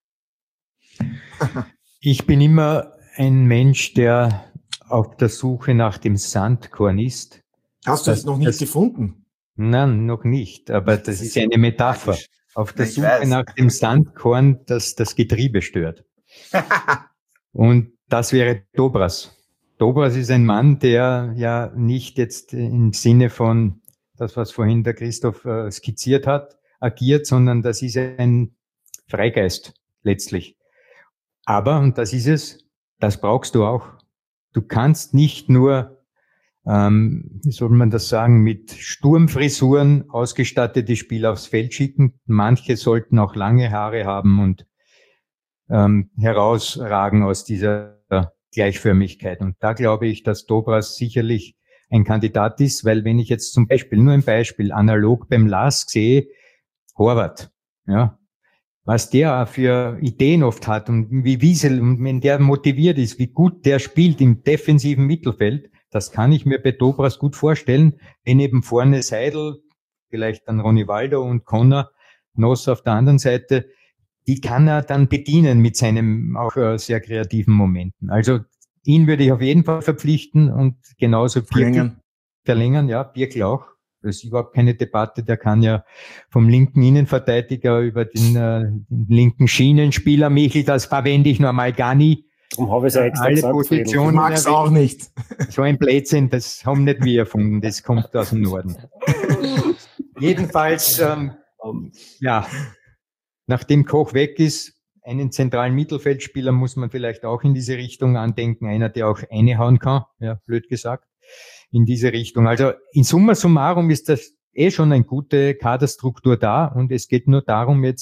Ich bin immer ein Mensch, der auf der Suche nach dem Sandkorn ist. Hast du das, das noch nicht das, gefunden? Nein, noch nicht, aber das, das ist eine Metapher. Auf der ich Suche weiß. nach dem Sandkorn, das das Getriebe stört. Und das wäre Dobras. Dobras ist ein Mann, der ja nicht jetzt im Sinne von das, was vorhin der Christoph äh, skizziert hat, agiert, sondern das ist ein Freigeist letztlich. Aber, und das ist es, das brauchst du auch. Du kannst nicht nur, ähm, wie soll man das sagen, mit Sturmfrisuren ausgestattete Spieler aufs Feld schicken. Manche sollten auch lange Haare haben und ähm, herausragen aus dieser Gleichförmigkeit. Und da glaube ich, dass Dobras sicherlich ein Kandidat ist, weil wenn ich jetzt zum Beispiel, nur ein Beispiel, analog beim L A S K sehe, Horvath, ja, was der für Ideen oft hat und wie Wiesel, und wenn der motiviert ist, wie gut der spielt im defensiven Mittelfeld, das kann ich mir bei Dobras gut vorstellen, wenn eben vorne Seidel, vielleicht dann Ronivaldo und Connor, Noss auf der anderen Seite, die kann er dann bedienen mit seinem auch sehr kreativen Momenten. Also ihn würde ich auf jeden Fall verpflichten und genauso verlängern. Verlängern, ja, Pirkl auch. Das ist überhaupt keine Debatte, der kann ja vom linken Innenverteidiger über den, äh, den linken Schienenspieler, Michel, das verwende ich normal gar nie. Darum habe ich es ja extra Alle gesagt, Positionen. Ich mag es auch nicht. So ein Blödsinn, das haben nicht wir erfunden, das kommt aus dem Norden. Jedenfalls, ähm, ja, nachdem Koch weg ist, einen zentralen Mittelfeldspieler muss man vielleicht auch in diese Richtung andenken, einer, der auch eine hauen kann, ja, blöd gesagt, in diese Richtung. Also in summa summarum ist das eh schon eine gute Kaderstruktur da und es geht nur darum jetzt,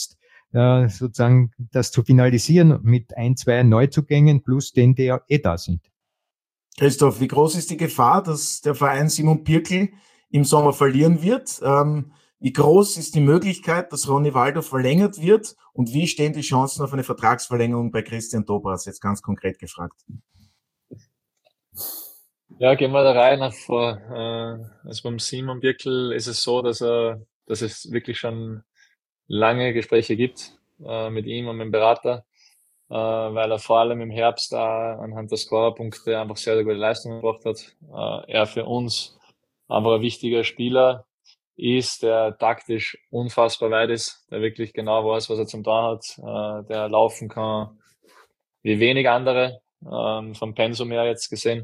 äh, sozusagen das zu finalisieren mit ein, zwei Neuzugängen plus denen, die ja eh da sind. Christoph, wie groß ist die Gefahr, dass der Verein Simon Birkl im Sommer verlieren wird? Ähm, wie groß ist die Möglichkeit, dass Ronny Waldo verlängert wird? Und wie stehen die Chancen auf eine Vertragsverlängerung bei Christian Dobras? Jetzt ganz konkret gefragt. Ja, gehen wir der Reihe nach vor. Äh, also beim Simon Birkl ist es so, dass er, dass es wirklich schon lange Gespräche gibt äh, mit ihm und mit dem Berater, äh, weil er vor allem im Herbst da anhand der Scorerpunkte einfach sehr, sehr gute Leistungen gebracht hat. Äh, er für uns einfach ein wichtiger Spieler ist, der taktisch unfassbar weit ist, der wirklich genau weiß, was er zum Tun hat, äh, der laufen kann wie wenig andere, äh, vom Pensum her jetzt gesehen.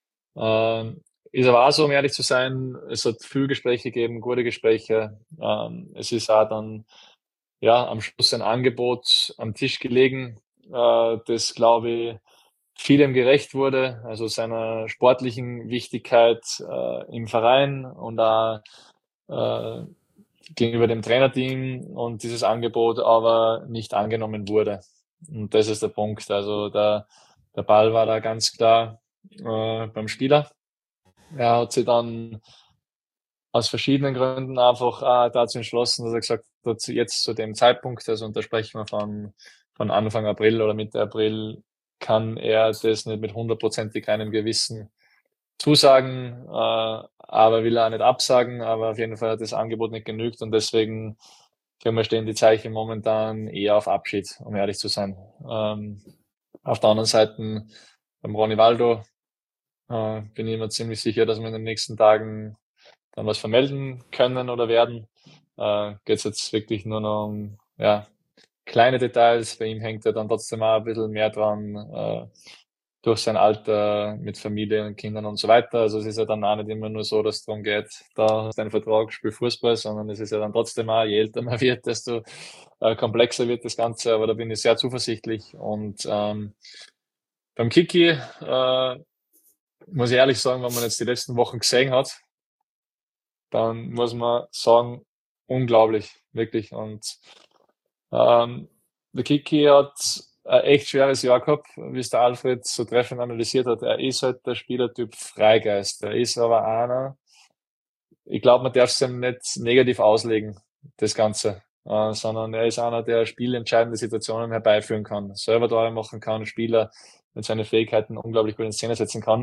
Äh, ist aber auch so, um ehrlich zu sein, es hat viel Gespräche gegeben, gute Gespräche. Ähm, es ist auch dann ja am Schluss ein Angebot am Tisch gelegen, äh, das, glaube ich, vielem gerecht wurde, also seiner sportlichen Wichtigkeit äh, im Verein und auch äh, gegenüber dem Trainerteam, und dieses Angebot aber nicht angenommen wurde. Und das ist der Punkt. Also der, der Ball war da ganz klar äh, beim Spieler. Er hat sich dann aus verschiedenen Gründen einfach äh, dazu entschlossen, dass er gesagt hat, jetzt zu dem Zeitpunkt, also und da sprechen wir von, von Anfang April oder Mitte April, kann er das nicht mit hundertprozentig reinem Gewissen zusagen, äh, aber will er auch nicht absagen, aber auf jeden Fall hat das Angebot nicht genügt, und deswegen können wir stehen die Zeichen momentan eher auf Abschied, um ehrlich zu sein. Ähm, auf der anderen Seite beim Ronny Waldo äh, bin ich mir ziemlich sicher, dass wir in den nächsten Tagen dann was vermelden können oder werden. Äh, geht es jetzt wirklich nur noch um ja, kleine Details. Bei ihm hängt ja dann trotzdem auch ein bisschen mehr dran, äh, durch sein Alter mit Familie und Kindern und so weiter. Also es ist ja dann auch nicht immer nur so, dass es darum geht, da hast du einen Vertrag, spiel Fußball, sondern es ist ja dann trotzdem auch, je älter man wird, desto äh, komplexer wird das Ganze. Aber da bin ich sehr zuversichtlich. Und ähm, beim Kiki äh, muss ich ehrlich sagen, wenn man jetzt die letzten Wochen gesehen hat, dann muss man sagen, unglaublich, wirklich. Und ähm, der Kiki hat ein echt schweres Jahr gehabt, wie es der Alfred so treffend analysiert hat. Er ist halt der Spielertyp Freigeist. Er ist aber einer, ich glaube, man darf es ihm nicht negativ auslegen, das Ganze, äh, sondern er ist einer, der spielentscheidende Situationen herbeiführen kann, selber Tore machen kann, Spieler mit seinen Fähigkeiten unglaublich gut in Szene setzen kann.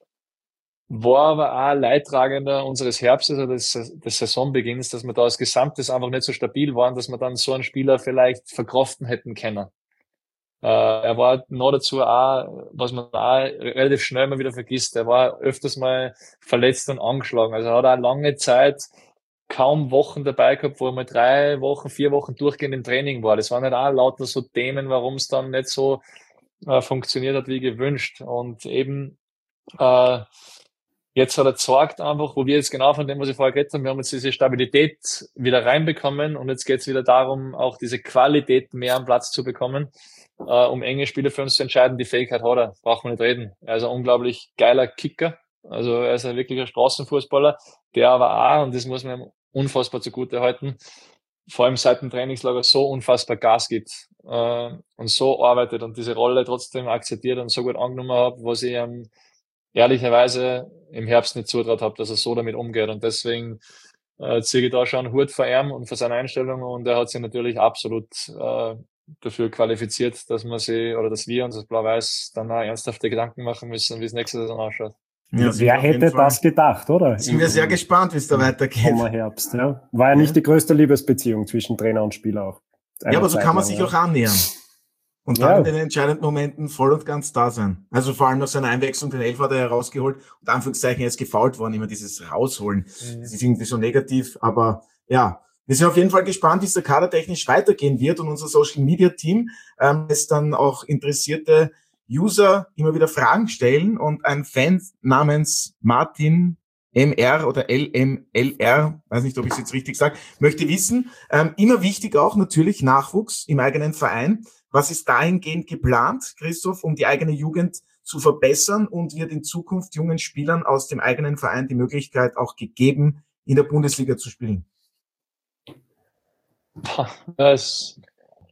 War aber auch Leidtragender unseres Herbstes oder des, des Saisonbeginns, dass wir da als Gesamtes einfach nicht so stabil waren, dass wir dann so einen Spieler vielleicht verkraften hätten können. Äh, er war noch dazu auch, was man auch relativ schnell mal wieder vergisst, er war öfters mal verletzt und angeschlagen. Also er hat auch lange Zeit kaum Wochen dabei gehabt, wo er mal drei Wochen, vier Wochen durchgehend im Training war. Das waren halt auch lauter so Themen, warum es dann nicht so äh, funktioniert hat wie gewünscht. Und eben äh, jetzt hat er gezeigt einfach, wo wir jetzt genau von dem, was ich vorher geredet habe, wir haben jetzt diese Stabilität wieder reinbekommen, und jetzt geht es wieder darum, auch diese Qualität mehr am Platz zu bekommen, äh, um enge Spiele für uns zu entscheiden. Die Fähigkeit hat er, braucht man nicht reden. Er ist ein unglaublich geiler Kicker, also er ist ein wirklicher Straßenfußballer, der aber auch, und das muss man ihm unfassbar zugute halten, vor allem seit dem Trainingslager so unfassbar Gas gibt äh, und so arbeitet und diese Rolle trotzdem akzeptiert und so gut angenommen hat, was ich ihm ehrlicherweise im Herbst nicht zutraut habe, dass er so damit umgeht. Und deswegen äh, ziehe ich da schon einen Hut vor ihm und vor seiner Einstellung, und er hat sich natürlich absolut äh, dafür qualifiziert, dass man sie oder dass wir uns als Blau-Weiß dann auch ernsthafte Gedanken machen müssen, wie es nächste Saison ausschaut. Ja, wer hätte das gedacht, oder? Sind wir sehr gespannt, wie es da weitergeht. Sommer, Herbst, ja. War ja nicht die größte Liebesbeziehung zwischen Trainer und Spieler auch. Ja, aber so kann man sich ja. auch annähern. Und dann Ja. in den entscheidenden Momenten voll und ganz da sein. Also vor allem nach seiner Einwechslung, den Elfer hat er herausgeholt und Anführungszeichen, er ist gefoult worden, immer dieses Rausholen. Mhm. Das ist irgendwie so negativ, aber ja, wir sind auf jeden Fall gespannt, wie es da kadertechnisch weitergehen wird, und unser Social Media Team ähm, ist dann auch interessierte User immer wieder Fragen stellen, und ein Fan namens Martin M R oder L M L R, weiß nicht, ob ich es jetzt richtig sage, möchte wissen, ähm, immer wichtig auch natürlich Nachwuchs im eigenen Verein. Was ist dahingehend geplant, Christoph, um die eigene Jugend zu verbessern, und wird in Zukunft jungen Spielern aus dem eigenen Verein die Möglichkeit auch gegeben, in der Bundesliga zu spielen? Das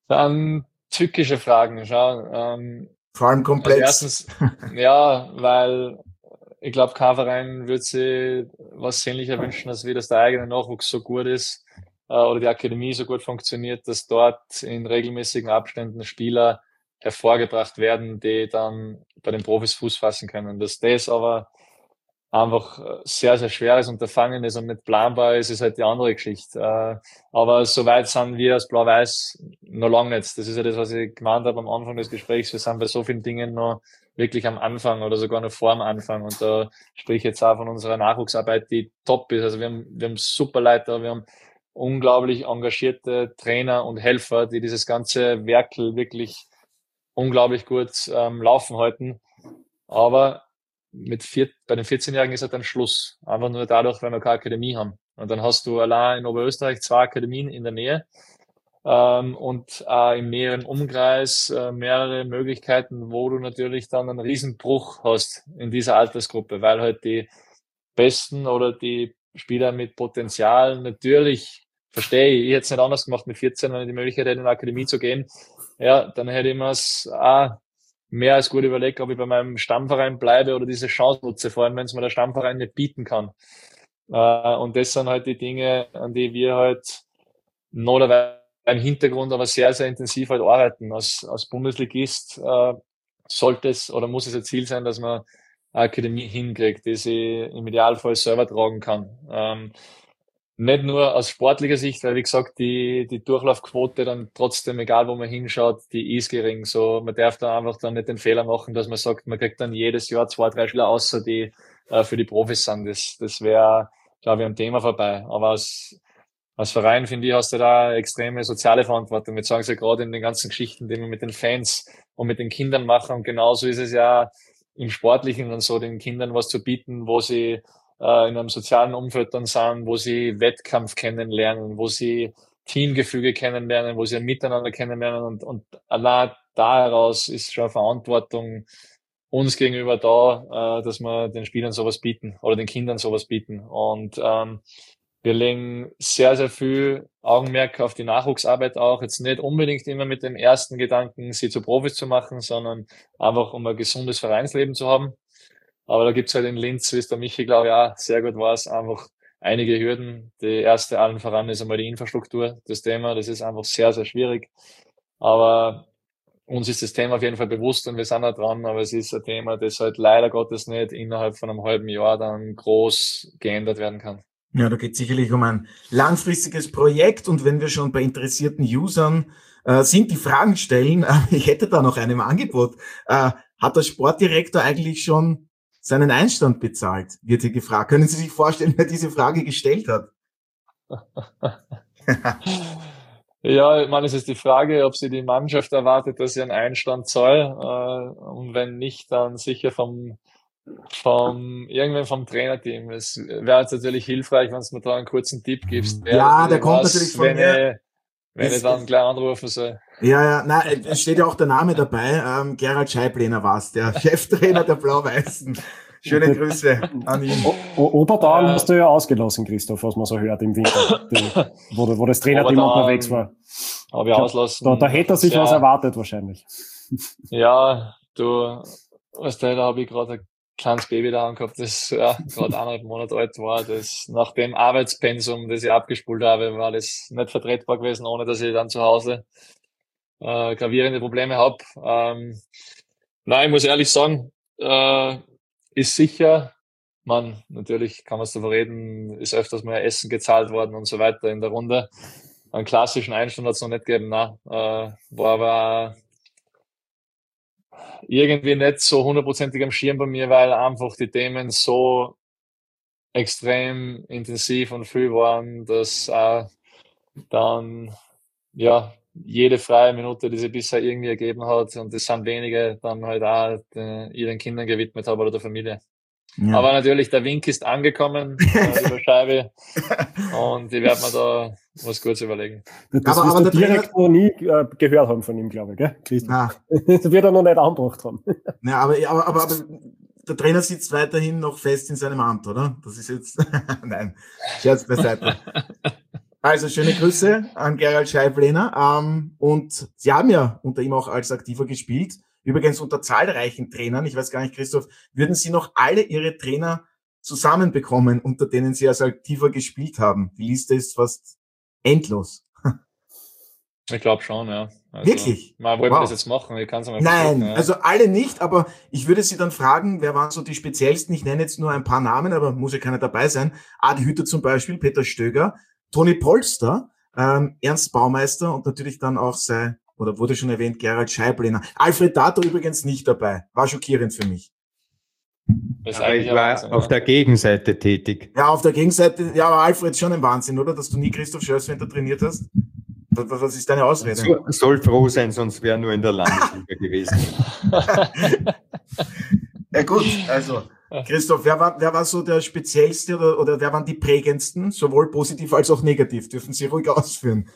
Dann tückische Fragen. Schau, ähm, Vor allem komplex. Also erstens, ja, weil ich glaube, kein Verein würde sich was sehnlicher wünschen, als wie, dass der eigene Nachwuchs so gut ist äh, oder die Akademie so gut funktioniert, dass dort in regelmäßigen Abständen Spieler hervorgebracht werden, die dann bei den Profis Fuß fassen können. Dass das aber einfach sehr, sehr schweres Unterfangen ist und nicht planbar ist, ist halt die andere Geschichte. Äh, aber soweit sind wir als Blau-Weiß noch lange nicht. Das ist ja das, was ich gemeint habe am Anfang des Gesprächs. Wir sind bei so vielen Dingen noch wirklich am Anfang oder sogar noch vor dem Anfang. Und da sprich ich jetzt auch von unserer Nachwuchsarbeit, die top ist. Also wir haben, wir haben super Leiter, wir haben unglaublich engagierte Trainer und Helfer, die dieses ganze Werkel wirklich unglaublich gut ähm, laufen halten. Aber mit vier, bei den vierzehnjährigen ist halt dann Schluss. Einfach nur dadurch, weil wir keine Akademie haben. Und dann hast du allein in Oberösterreich zwei Akademien in der Nähe ähm, und äh, im näheren Umkreis äh, mehrere Möglichkeiten, wo du natürlich dann einen Riesenbruch hast in dieser Altersgruppe, weil halt die Besten oder die Spieler mit Potenzial natürlich, verstehe ich, ich hätte es nicht anders gemacht mit vierzehn, wenn ich die Möglichkeit hätte, in eine Akademie zu gehen, ja, dann hätte ich mir es auch mehr als gut überlegt, ob ich bei meinem Stammverein bleibe oder diese Chance nutze, vor allem wenn es mir der Stammverein nicht bieten kann. Äh, und das sind halt die Dinge, an die wir halt noch dabei im Hintergrund aber sehr, sehr intensiv halt arbeiten. Als, als Bundesligist äh, sollte es oder muss es ein Ziel sein, dass man eine Akademie hinkriegt, die sie im Idealfall selber tragen kann. Ähm, nicht nur aus sportlicher Sicht, weil wie gesagt, die, die Durchlaufquote dann trotzdem, egal wo man hinschaut, die ist gering. So, man darf da einfach dann nicht den Fehler machen, dass man sagt, man kriegt dann jedes Jahr zwei, drei Spieler außer die äh, für die Profis sind. Das, das wäre, glaube ich, ein Thema vorbei. Aber als, als Verein, finde ich, hast du da eine extreme soziale Verantwortung. Jetzt sagen sie ja gerade in den ganzen Geschichten, die wir mit den Fans und mit den Kindern machen. Und genauso ist es ja im Sportlichen und so, den Kindern was zu bieten, wo sie äh, in einem sozialen Umfeld dann sind, wo sie Wettkampf kennenlernen, wo sie Teamgefüge kennenlernen, wo sie ein Miteinander kennenlernen und, und allein daraus ist schon Verantwortung uns gegenüber da, äh, dass wir den Spielern sowas bieten oder den Kindern sowas bieten. Und ähm, wir legen sehr, sehr viel Augenmerk auf die Nachwuchsarbeit auch. Jetzt nicht unbedingt immer mit dem ersten Gedanken, sie zu Profis zu machen, sondern einfach, um ein gesundes Vereinsleben zu haben. Aber da gibt's halt in Linz, wie es der Michi, glaube ich, auch sehr gut weiß, einfach einige Hürden. Die erste allen voran ist einmal die Infrastruktur, das Thema. Das ist einfach sehr, sehr schwierig. Aber uns ist das Thema auf jeden Fall bewusst und wir sind da dran. Aber es ist ein Thema, das halt leider Gottes nicht innerhalb von einem halben Jahr dann groß geändert werden kann. Ja, da geht es sicherlich um ein langfristiges Projekt und wenn wir schon bei interessierten Usern äh, sind, die Fragen stellen, äh, ich hätte da noch einem Angebot. Äh, hat der Sportdirektor eigentlich schon seinen Einstand bezahlt? Wird hier gefragt. Können Sie sich vorstellen, wer diese Frage gestellt hat? Ja, ich meine, es ist die Frage, ob sie die Mannschaft erwartet, dass sie einen Einstand zahlt. Äh, und wenn nicht, dann sicher vom vom irgendwann vom Trainerteam. Es wäre jetzt natürlich hilfreich, wenn du mir da einen kurzen Tipp gibst. Ja, der kommt was, natürlich von wenn mir. Ich, wenn es, ich dann gleich anrufen soll. Ja, ja, nein, es steht ja auch der Name dabei. Ähm, Gerald Scheiblener war's, der Cheftrainer der Blau-Weißen. Schöne Grüße an ihn. O Oberdaun äh, hast du ja ausgelassen, Christoph, was man so hört im Winter, die, wo, wo das Trainerteam unterwegs war. Habe ich auslassen. Da, da hätte er sich ja was erwartet wahrscheinlich. Ja, du, weißt du, da habe ich gerade ein kleines Baby da gehabt, das ja, gerade eineinhalb Monate alt war. Das nach dem Arbeitspensum, das ich abgespult habe, war das nicht vertretbar gewesen, ohne dass ich dann zu Hause äh, gravierende Probleme habe. Ähm, nein, ich muss ehrlich sagen, äh, ist sicher, man, natürlich kann man es davon reden, ist öfters mal Essen gezahlt worden und so weiter in der Runde. Einen klassischen Einstand hat es noch nicht gegeben, nein. Äh, war aber irgendwie nicht so hundertprozentig am Schirm bei mir, weil einfach die Themen so extrem intensiv und viel waren, dass äh, dann ja jede freie Minute, die sich bisher irgendwie ergeben hat, und das sind wenige, dann halt auch den, ihren Kindern gewidmet habe oder der Familie. Ja. Aber natürlich, der Wink ist angekommen äh, über Scheibe und ich werde mir da was kurz überlegen. Das aber, wirst aber du direkt noch nie äh, gehört haben von ihm, glaube ich, gell, Christoph? Das wird er noch nicht angebracht haben. Ja, aber, aber, aber, aber der Trainer sitzt weiterhin noch fest in seinem Amt, oder? Das ist jetzt, nein, Scherz beiseite. Also schöne Grüße an Gerald Scheiblener. Ähm, und Sie haben ja unter ihm auch als Aktiver gespielt. Übrigens unter zahlreichen Trainern. Ich weiß gar nicht, Christoph, würden Sie noch alle Ihre Trainer zusammenbekommen, unter denen Sie als Aktiver gespielt haben? Die Liste ist fast endlos. Ich glaube schon, ja. Also, Wirklich? Man wollte Wow. das jetzt machen, ich kann es mal Nein, versuchen, ja. also alle nicht, aber ich würde Sie dann fragen, wer waren so die speziellsten? Ich nenne jetzt nur ein paar Namen, aber muss ja keiner dabei sein. Adi Hütter zum Beispiel, Peter Stöger, Toni Polster, ähm, Ernst Baumeister und natürlich dann auch sein, oder wurde schon erwähnt, Gerald Scheiblener. Alfred Dato übrigens nicht dabei. War schockierend für mich. Das ist Aber eigentlich ich ein war Wahnsinn, auf ja. der Gegenseite tätig. Ja, auf der Gegenseite, ja, aber Alfred ist schon ein Wahnsinn, oder? Dass du nie Christoph Schörswinter trainiert hast. Was, was ist deine Ausrede? So, soll froh sein, sonst wäre nur in der Landesliga gewesen. Ja gut, also Christoph, wer war, wer war so der speziellste oder, oder wer waren die prägendsten, sowohl positiv als auch negativ? Dürfen Sie ruhig ausführen.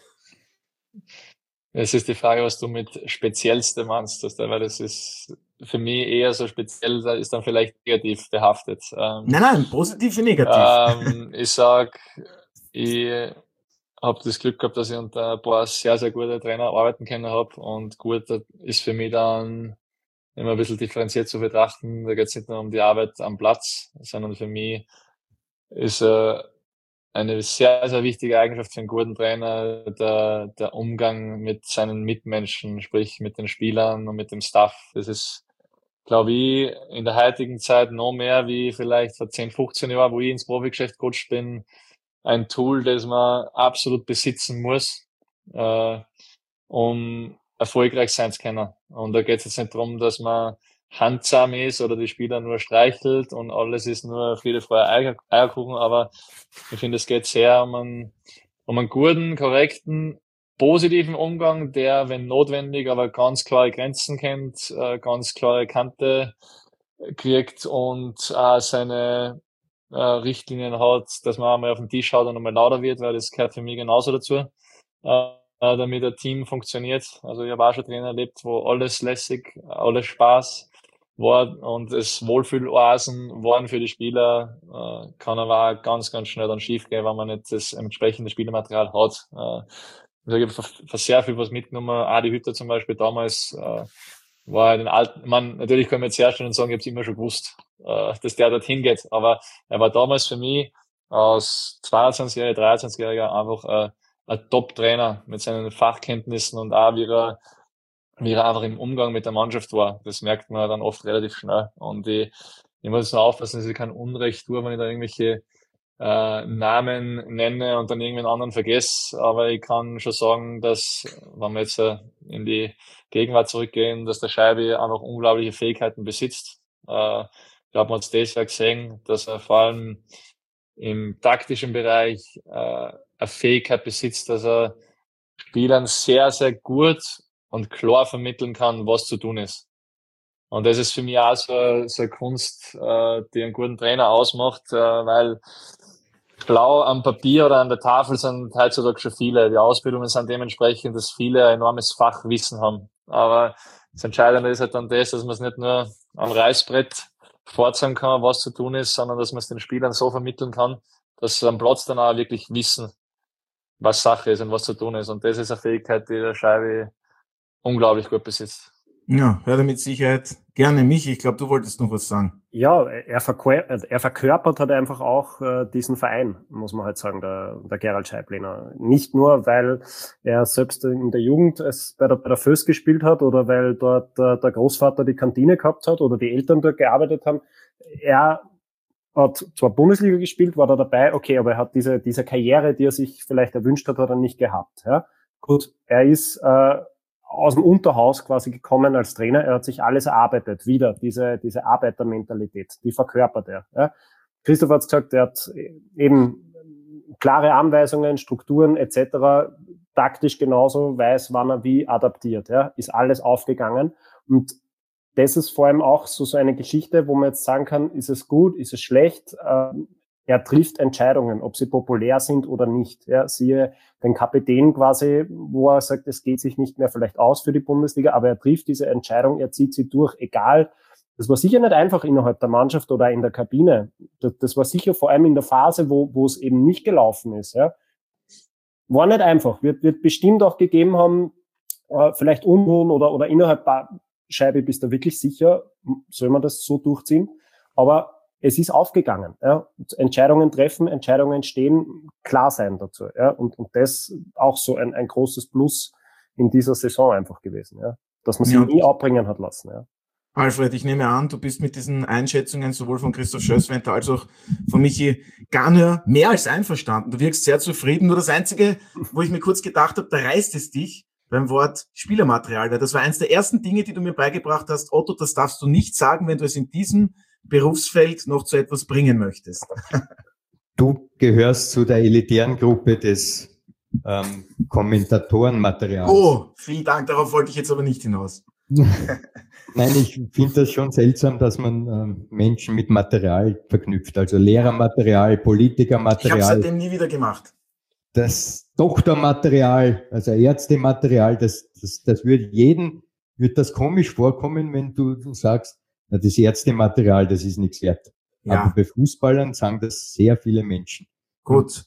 Es ist die Frage, was du mit speziellste meinst, weil das ist für mich eher so speziell, da ist dann vielleicht negativ behaftet. Ähm, Nein, nein, positiv wie negativ. ähm, ich sag, ich habe das Glück gehabt, dass ich unter ein paar sehr, sehr gute Trainer arbeiten können habe und gut ist für mich dann immer ein bisschen differenziert zu betrachten. Da geht es nicht nur um die Arbeit am Platz, sondern für mich ist äh, eine sehr, sehr wichtige Eigenschaft für einen guten Trainer der, der Umgang mit seinen Mitmenschen, sprich mit den Spielern und mit dem Staff. Das ist, glaube ich, in der heutigen Zeit noch mehr wie vielleicht vor zehn, fünfzehn Jahren, wo ich ins Profigeschäft gerutscht bin, ein Tool, das man absolut besitzen muss, äh, um erfolgreich sein zu können. Und da geht es jetzt nicht darum, dass man handsam ist oder die Spieler nur streichelt und alles ist nur Friede, Freude, Eierkuchen, aber ich finde, es geht sehr um einen, um einen guten, korrekten, positiven Umgang, der, wenn notwendig, aber ganz klare Grenzen kennt, äh, ganz klare Kante kriegt und äh, seine äh, Richtlinien hat, dass man einmal auf den Tisch haut und einmal lauter wird, weil das gehört für mich genauso dazu, äh, damit ein Team funktioniert. Also ich habe auch schon Trainer erlebt, wo alles lässig, alles Spaß war und es Wohlfühloasen waren für die Spieler, äh, kann aber auch ganz, ganz schnell dann schief gehen, wenn man nicht das entsprechende Spielermaterial hat. Äh, also ich habe für sehr viel was mitgenommen. Adi Hütter zum Beispiel damals äh, war den alten, man, natürlich kann man jetzt herstellen und sagen, ich habe es immer schon gewusst, äh, dass der dorthin geht, aber er war damals für mich als zweiundzwanzigjähriger, dreiundzwanzigjähriger einfach äh, ein Top-Trainer mit seinen Fachkenntnissen und auch wie er, wie er einfach im Umgang mit der Mannschaft war. Das merkt man dann oft relativ schnell. Und ich, ich muss nur aufpassen, dass ich kein Unrecht tue, wenn ich da irgendwelche äh, Namen nenne und dann irgendwen anderen vergesse. Aber ich kann schon sagen, dass, wenn wir jetzt äh, in die Gegenwart zurückgehen, dass der Scheibe einfach unglaubliche Fähigkeiten besitzt. Äh, ich glaube, man hat es das ja gesehen, dass er vor allem im taktischen Bereich äh, eine Fähigkeit besitzt, dass er Spielern sehr, sehr gut und klar vermitteln kann, was zu tun ist. Und das ist für mich auch so, so eine Kunst, äh, die einen guten Trainer ausmacht, äh, weil blau am Papier oder an der Tafel sind heutzutage schon viele. Die Ausbildungen sind dementsprechend, dass viele ein enormes Fachwissen haben. Aber das Entscheidende ist halt dann das, dass man es nicht nur am Reißbrett vorzeigen kann, was zu tun ist, sondern dass man es den Spielern so vermitteln kann, dass sie am Platz dann auch wirklich wissen, was Sache ist und was zu tun ist. Und das ist eine Fähigkeit, die der Scheibe unglaublich gut besitzt. Ja, hört er mit Sicherheit gerne mich. Ich glaube, du wolltest noch was sagen. Ja, er, verkörpert, er verkörpert halt einfach auch äh, diesen Verein, muss man halt sagen, der, der Gerald Scheiblener. Nicht nur, weil er selbst in der Jugend es bei der, bei der Föß gespielt hat oder weil dort der, der Großvater die Kantine gehabt hat oder die Eltern dort gearbeitet haben. Er hat zwar Bundesliga gespielt, war da dabei, okay, aber er hat diese, diese Karriere, die er sich vielleicht erwünscht hat, hat er nicht gehabt. Ja? Gut, er ist äh, aus dem Unterhaus quasi gekommen als Trainer. Er hat sich alles erarbeitet. Wieder diese, diese Arbeitermentalität, die verkörpert er. Ja. Christoph hat gesagt, er hat eben klare Anweisungen, Strukturen et cetera. Taktisch genauso, weiß, wann er wie adaptiert. Ja. Ist alles aufgegangen. Und das ist vor allem auch so, so eine Geschichte, wo man jetzt sagen kann, ist es gut, ist es schlecht? Er trifft Entscheidungen, ob sie populär sind oder nicht. Ja, siehe den Kapitän quasi, wo er sagt, es geht sich nicht mehr vielleicht aus für die Bundesliga, aber er trifft diese Entscheidung, er zieht sie durch, egal. Das war sicher nicht einfach innerhalb der Mannschaft oder in der Kabine. Das, das war sicher vor allem in der Phase, wo, wo es eben nicht gelaufen ist. Ja. war nicht einfach. Wird, wird bestimmt auch gegeben haben, äh, vielleicht Unruhen oder, oder innerhalb der Scheibe bist du wirklich sicher, soll man das so durchziehen. Aber es ist aufgegangen. Ja. Entscheidungen treffen, Entscheidungen stehen, klar sein dazu. Ja. Und, und das auch so ein, ein großes Plus in dieser Saison einfach gewesen. Ja. Dass man sich Ja. nie abbringen hat lassen. Ja. Alfred, ich nehme an, du bist mit diesen Einschätzungen sowohl von Christoph Schösswenter als auch von Michi Garner mehr als einverstanden. Du wirkst sehr zufrieden. Nur das Einzige, wo ich mir kurz gedacht habe, da reißt es dich beim Wort Spielermaterial. Weil das war eines der ersten Dinge, die du mir beigebracht hast. Otto, das darfst du nicht sagen, wenn du es in diesem Berufsfeld noch zu etwas bringen möchtest. Du gehörst zu der elitären Gruppe des ähm, Kommentatorenmaterials. Oh, vielen Dank. Darauf wollte ich jetzt aber nicht hinaus. Nein, ich finde das schon seltsam, dass man ähm, Menschen mit Material verknüpft. Also Lehrermaterial, Ich habe Politikermaterial, seitdem nie wieder gemacht. das Doktormaterial, also Ärztematerial, das, das, das würde jeden, wird das komisch vorkommen, wenn du, du sagst, na, das Ärztematerial, das ist nichts wert. Ja. Aber bei Fußballern sagen das sehr viele Menschen. Gut.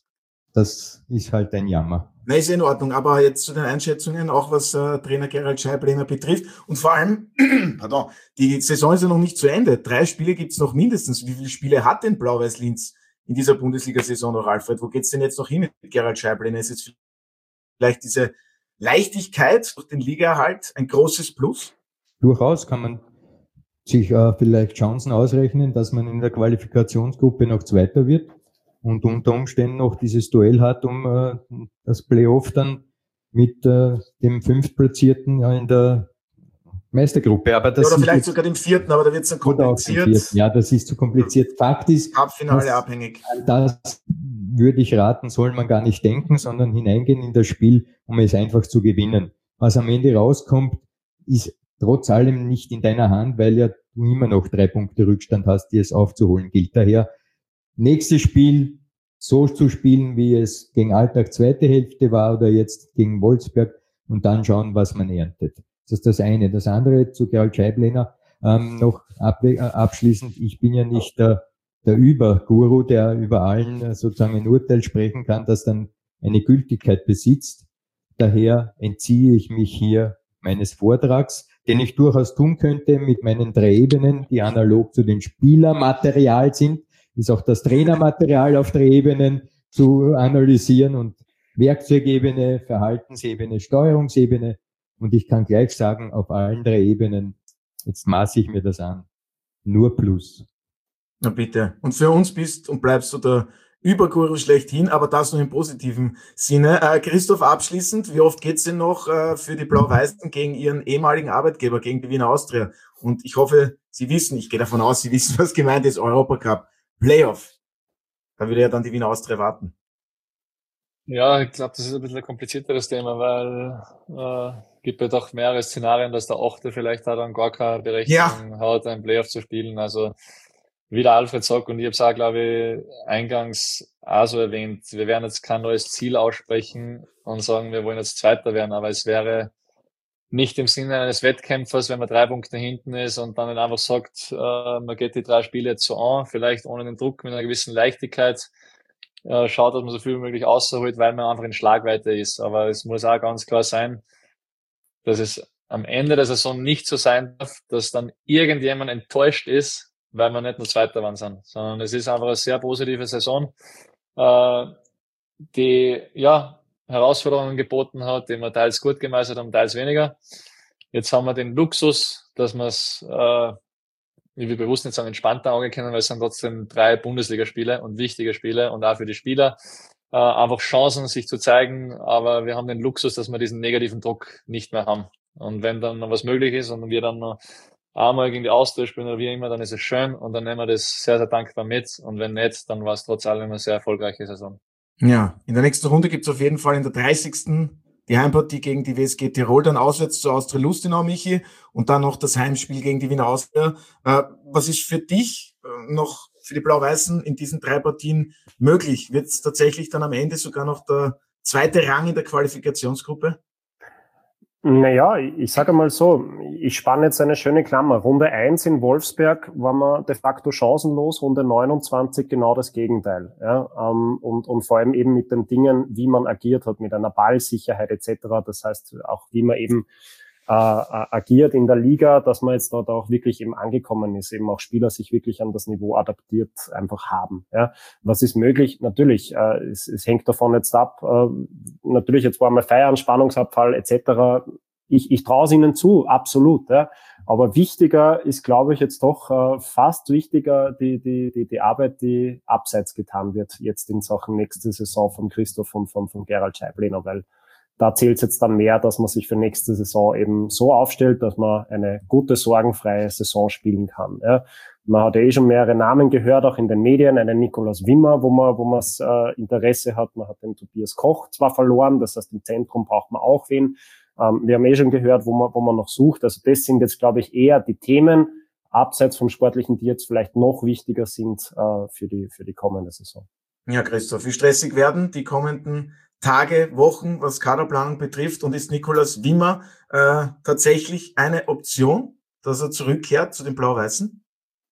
Das ist halt ein Jammer. Na, ist in Ordnung, aber jetzt zu den Einschätzungen, auch was äh, Trainer Gerald Scheiblener betrifft. Und vor allem, pardon, die Saison ist ja noch nicht zu Ende. Drei Spiele gibt's noch mindestens. Wie viele Spiele hat denn Blau-Weiß Linz in dieser Bundesliga-Saison noch, Alfred? Wo geht's denn jetzt noch hin mit Gerald Scheiblener? Ist jetzt vielleicht diese Leichtigkeit durch den Ligaerhalt ein großes Plus? Durchaus kann man sich äh, vielleicht Chancen ausrechnen, dass man in der Qualifikationsgruppe noch Zweiter wird und unter Umständen noch dieses Duell hat um äh, das Playoff dann mit äh, dem Fünftplatzierten äh, in der Meistergruppe. Aber das Ja, oder sind vielleicht jetzt- sogar dem vierten, aber da wird's dann oder auch den kompliziert. vierten. Ja, das ist zu kompliziert. Fakt ist, Halbfinale das- abhängig. das würde ich raten, soll man gar nicht denken, sondern hineingehen in das Spiel, um es einfach zu gewinnen. Was am Ende rauskommt, ist trotz allem nicht in deiner Hand, weil ja du immer noch drei Punkte Rückstand hast, die es aufzuholen gilt. Daher nächstes Spiel so zu spielen, wie es gegen Alltag zweite Hälfte war oder jetzt gegen Wolfsberg und dann schauen, was man erntet. Das ist das eine. Das andere zu Gerald Scheiblener ähm, noch ab, äh, abschließend. Ich bin ja nicht der, der Überguru, der über allen äh, sozusagen ein Urteil sprechen kann, das dann eine Gültigkeit besitzt. Daher entziehe ich mich hier meines Vortrags, den ich durchaus tun könnte mit meinen drei Ebenen, die analog zu den Spielermaterial sind, ist auch das Trainermaterial auf drei Ebenen zu analysieren und Werkzeugebene, Verhaltensebene, Steuerungsebene. Und ich kann gleich sagen, auf allen drei Ebenen, jetzt maße ich mir das an, nur Plus. Na bitte. Und für uns bist und bleibst du der Überguru schlechthin, aber das nur im positiven Sinne. Äh, Christoph, abschließend, wie oft geht's denn noch äh, für die Blau-Weißen gegen ihren ehemaligen Arbeitgeber, gegen die Wiener Austria? Und ich hoffe, Sie wissen, ich gehe davon aus, Sie wissen, was gemeint ist, Europacup, Playoff. Da würde ja dann die Wiener Austria warten. Ja, ich glaube, das ist ein bisschen ein komplizierteres Thema, weil äh, gibt ja doch mehrere Szenarien, dass der Achte vielleicht auch dann gar keine Berechtigung hat, ein Playoff zu spielen. Also wie der Alfred sagt, und ich habe es auch, glaube ich, eingangs auch so erwähnt, wir werden jetzt kein neues Ziel aussprechen und sagen, wir wollen jetzt Zweiter werden, aber es wäre nicht im Sinne eines Wettkämpfers, wenn man drei Punkte hinten ist und dann nicht einfach sagt, äh, man geht die drei Spiele jetzt so an, vielleicht ohne den Druck, mit einer gewissen Leichtigkeit, äh, schaut, dass man so viel wie möglich rausholt, weil man einfach in Schlagweite ist. Aber es muss auch ganz klar sein, dass es am Ende der Saison nicht so sein darf, dass dann irgendjemand enttäuscht ist, weil wir nicht nur Zweiter waren sind, sondern es ist einfach eine sehr positive Saison, äh, die, ja, Herausforderungen geboten hat, die wir teils gut gemeistert haben, teils weniger. Jetzt haben wir den Luxus, dass wir es, äh, ich will bewusst nicht sagen, entspannter angehen können, weil es sind trotzdem drei Bundesligaspiele und wichtige Spiele und auch für die Spieler äh, einfach Chancen, sich zu zeigen. Aber wir haben den Luxus, dass wir diesen negativen Druck nicht mehr haben. Und wenn dann noch was möglich ist und wir dann noch einmal gegen die Austria spielen oder wie immer, dann ist es schön und dann nehmen wir das sehr, sehr dankbar mit. Und wenn nicht, dann war es trotz allem eine sehr erfolgreiche Saison. Ja, in der nächsten Runde gibt's auf jeden Fall in der dreißigsten die Heimpartie gegen die W S G Tirol, dann auswärts zu Austria Lustenau, Michi, und dann noch das Heimspiel gegen die Wiener Austria. Äh, was ist für dich äh, noch für die Blau-Weißen in diesen drei Partien möglich? Wird es tatsächlich dann am Ende sogar noch der zweite Rang in der Qualifikationsgruppe? Naja, ich sage mal so, ich spanne jetzt eine schöne Klammer. Runde eins in Wolfsberg war man de facto chancenlos, Runde neunundzwanzig genau das Gegenteil. Ja, und, und vor allem eben mit den Dingen, wie man agiert hat, mit einer Ballsicherheit et cetera. Das heißt auch, wie man eben äh, agiert in der Liga, dass man jetzt dort auch wirklich eben angekommen ist, eben auch Spieler sich wirklich an das Niveau adaptiert einfach haben. Ja, was ist möglich? Natürlich, äh, es, es hängt davon jetzt ab. Äh, natürlich, jetzt war mal Feiern, Spannungsabfall et cetera. Ich, ich traue es ihnen zu, absolut. Ja. Aber wichtiger ist, glaube ich, jetzt doch äh, fast wichtiger die, die, die, die Arbeit, die abseits getan wird, jetzt in Sachen nächste Saison von Christoph und von, von Gerald Scheiblener, weil da zählt es jetzt dann mehr, dass man sich für nächste Saison eben so aufstellt, dass man eine gute, sorgenfreie Saison spielen kann. Ja. Man hat ja eh schon mehrere Namen gehört, auch in den Medien, einen Nikolaus Wimmer, wo man wo man äh, Interesse hat. Man hat den Tobias Koch zwar verloren, das heißt, im Zentrum braucht man auch wen. Ähm, wir haben eh schon gehört, wo man wo man noch sucht. Also das sind jetzt, glaube ich, eher die Themen, abseits vom Sportlichen, die jetzt vielleicht noch wichtiger sind äh, für die für die kommende Saison. Ja, Christoph, wie stressig werden die kommenden Tage, Wochen, was Kaderplanung betrifft, und ist Nikolaus Wimmer äh, tatsächlich eine Option, dass er zurückkehrt zu den Blau-Weißen?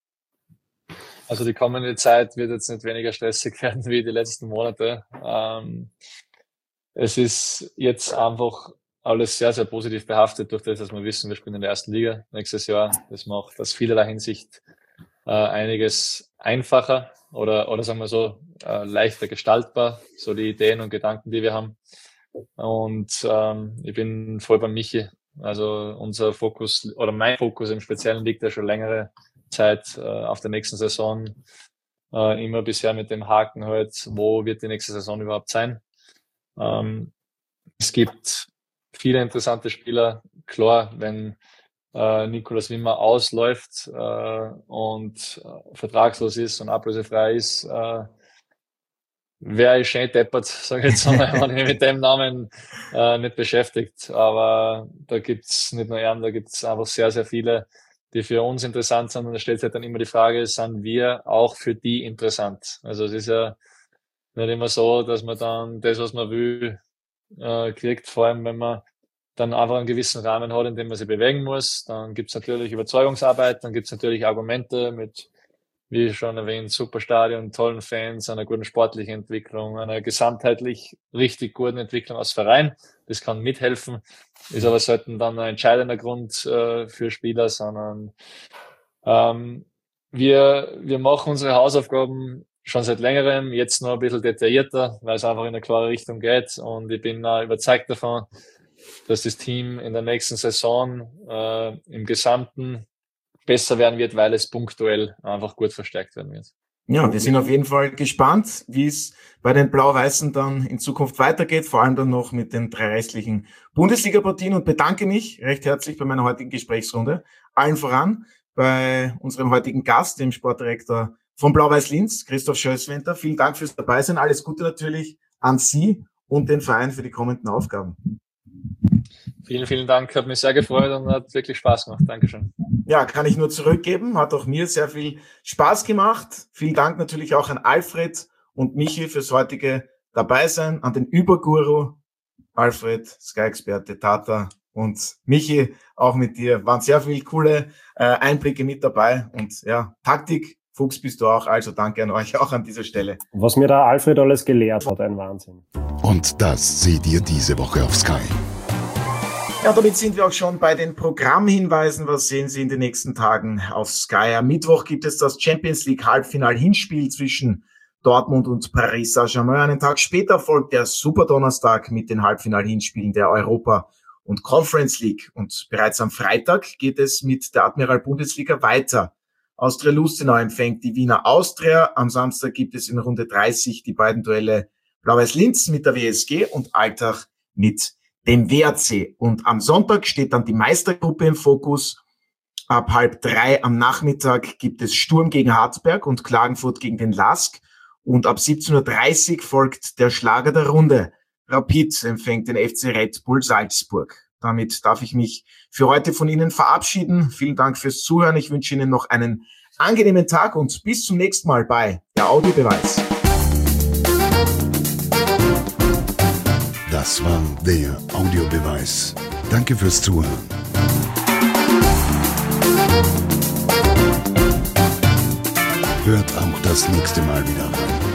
Also die kommende Zeit wird jetzt nicht weniger stressig werden wie die letzten Monate. Ähm, es ist jetzt einfach alles sehr, sehr positiv behaftet durch das, dass wir wissen, wir spielen in der ersten Liga nächstes Jahr. Das macht aus vielerlei Hinsicht äh, einiges einfacher oder, oder sagen wir so, äh, leichter gestaltbar, so die Ideen und Gedanken, die wir haben. Und ähm, ich bin voll bei Michi. Also unser Fokus oder mein Fokus im Speziellen liegt ja schon längere Zeit äh, auf der nächsten Saison. Äh, immer bisher mit dem Haken halt, wo wird die nächste Saison überhaupt sein. Ähm, es gibt viele interessante Spieler. Klar, wenn äh, Nikolaus Wimmer ausläuft äh, und äh, vertragslos ist und ablösefrei ist, äh, wäre ich schön deppert, sage ich jetzt einmal, wenn ich mich mit dem Namen äh, nicht beschäftigt. Aber da gibt's nicht nur einen, da gibt's einfach sehr, sehr viele, die für uns interessant sind. Und da stellt sich halt dann immer die Frage, sind wir auch für die interessant? Also es ist ja nicht immer so, dass man dann das, was man will, äh, kriegt, vor allem wenn man dann einfach einen gewissen Rahmen hat, in dem man sich bewegen muss. Dann gibt's natürlich Überzeugungsarbeit, dann gibt's natürlich Argumente mit, wie schon erwähnt, Superstadion, tollen Fans, einer guten sportlichen Entwicklung, einer gesamtheitlich richtig guten Entwicklung als Verein. Das kann mithelfen, ist aber selten dann ein entscheidender Grund äh, für Spieler, sondern ähm, wir, wir machen unsere Hausaufgaben schon seit längerem, jetzt noch ein bisschen detaillierter, weil es einfach in eine klare Richtung geht. Und ich bin äh, überzeugt davon, dass das Team in der nächsten Saison äh, im Gesamten besser werden wird, weil es punktuell einfach gut verstärkt werden wird. Ja, wir sind auf jeden Fall gespannt, wie es bei den Blau-Weißen dann in Zukunft weitergeht, vor allem dann noch mit den drei restlichen Bundesliga-Partien, und bedanke mich recht herzlich bei meiner heutigen Gesprächsrunde. Allen voran bei unserem heutigen Gast, dem Sportdirektor von Blau-Weiß Linz, Christoph Schösswenter. Vielen Dank fürs Dabeisein. Alles Gute natürlich an Sie und den Verein für die kommenden Aufgaben. Vielen, vielen Dank. Hat mich sehr gefreut und hat wirklich Spaß gemacht. Dankeschön. Ja, kann ich nur zurückgeben. Hat auch mir sehr viel Spaß gemacht. Vielen Dank natürlich auch an Alfred und Michi fürs heutige Dabeisein, an den Überguru Alfred, Sky-Experte, Tata und Michi, auch mit dir. Waren sehr viele coole äh, Einblicke mit dabei. Und ja, Taktik, Fuchs bist du auch. Also danke an euch auch an dieser Stelle. Was mir da Alfred alles gelehrt hat, ein Wahnsinn. Und das seht ihr diese Woche auf Sky. Ja, damit sind wir auch schon bei den Programmhinweisen. Was sehen Sie in den nächsten Tagen auf Sky? Am Mittwoch gibt es das Champions League Halbfinal-Hinspiel zwischen Dortmund und Paris Saint-Germain. Einen Tag später folgt der Superdonnerstag mit den Halbfinal-Hinspielen der Europa- und Conference League. Und bereits am Freitag geht es mit der Admiral-Bundesliga weiter. Austria Lustenau empfängt die Wiener Austria. Am Samstag gibt es in Runde dreißig die beiden Duelle Blau-Weiß Linz mit der W S G und Altach mit dem W A C. Und am Sonntag steht dann die Meistergruppe im Fokus. Ab halb drei am Nachmittag gibt es Sturm gegen Harzberg und Klagenfurt gegen den Lask. Und ab siebzehn Uhr dreißig folgt der Schlager der Runde. Rapid empfängt den F C Red Bull Salzburg. Damit darf ich mich für heute von Ihnen verabschieden. Vielen Dank fürs Zuhören. Ich wünsche Ihnen noch einen angenehmen Tag und bis zum nächsten Mal bei der Audiobeweis. Das war der Audiobeweis. Danke fürs Zuhören. Hört auch das nächste Mal wieder rein.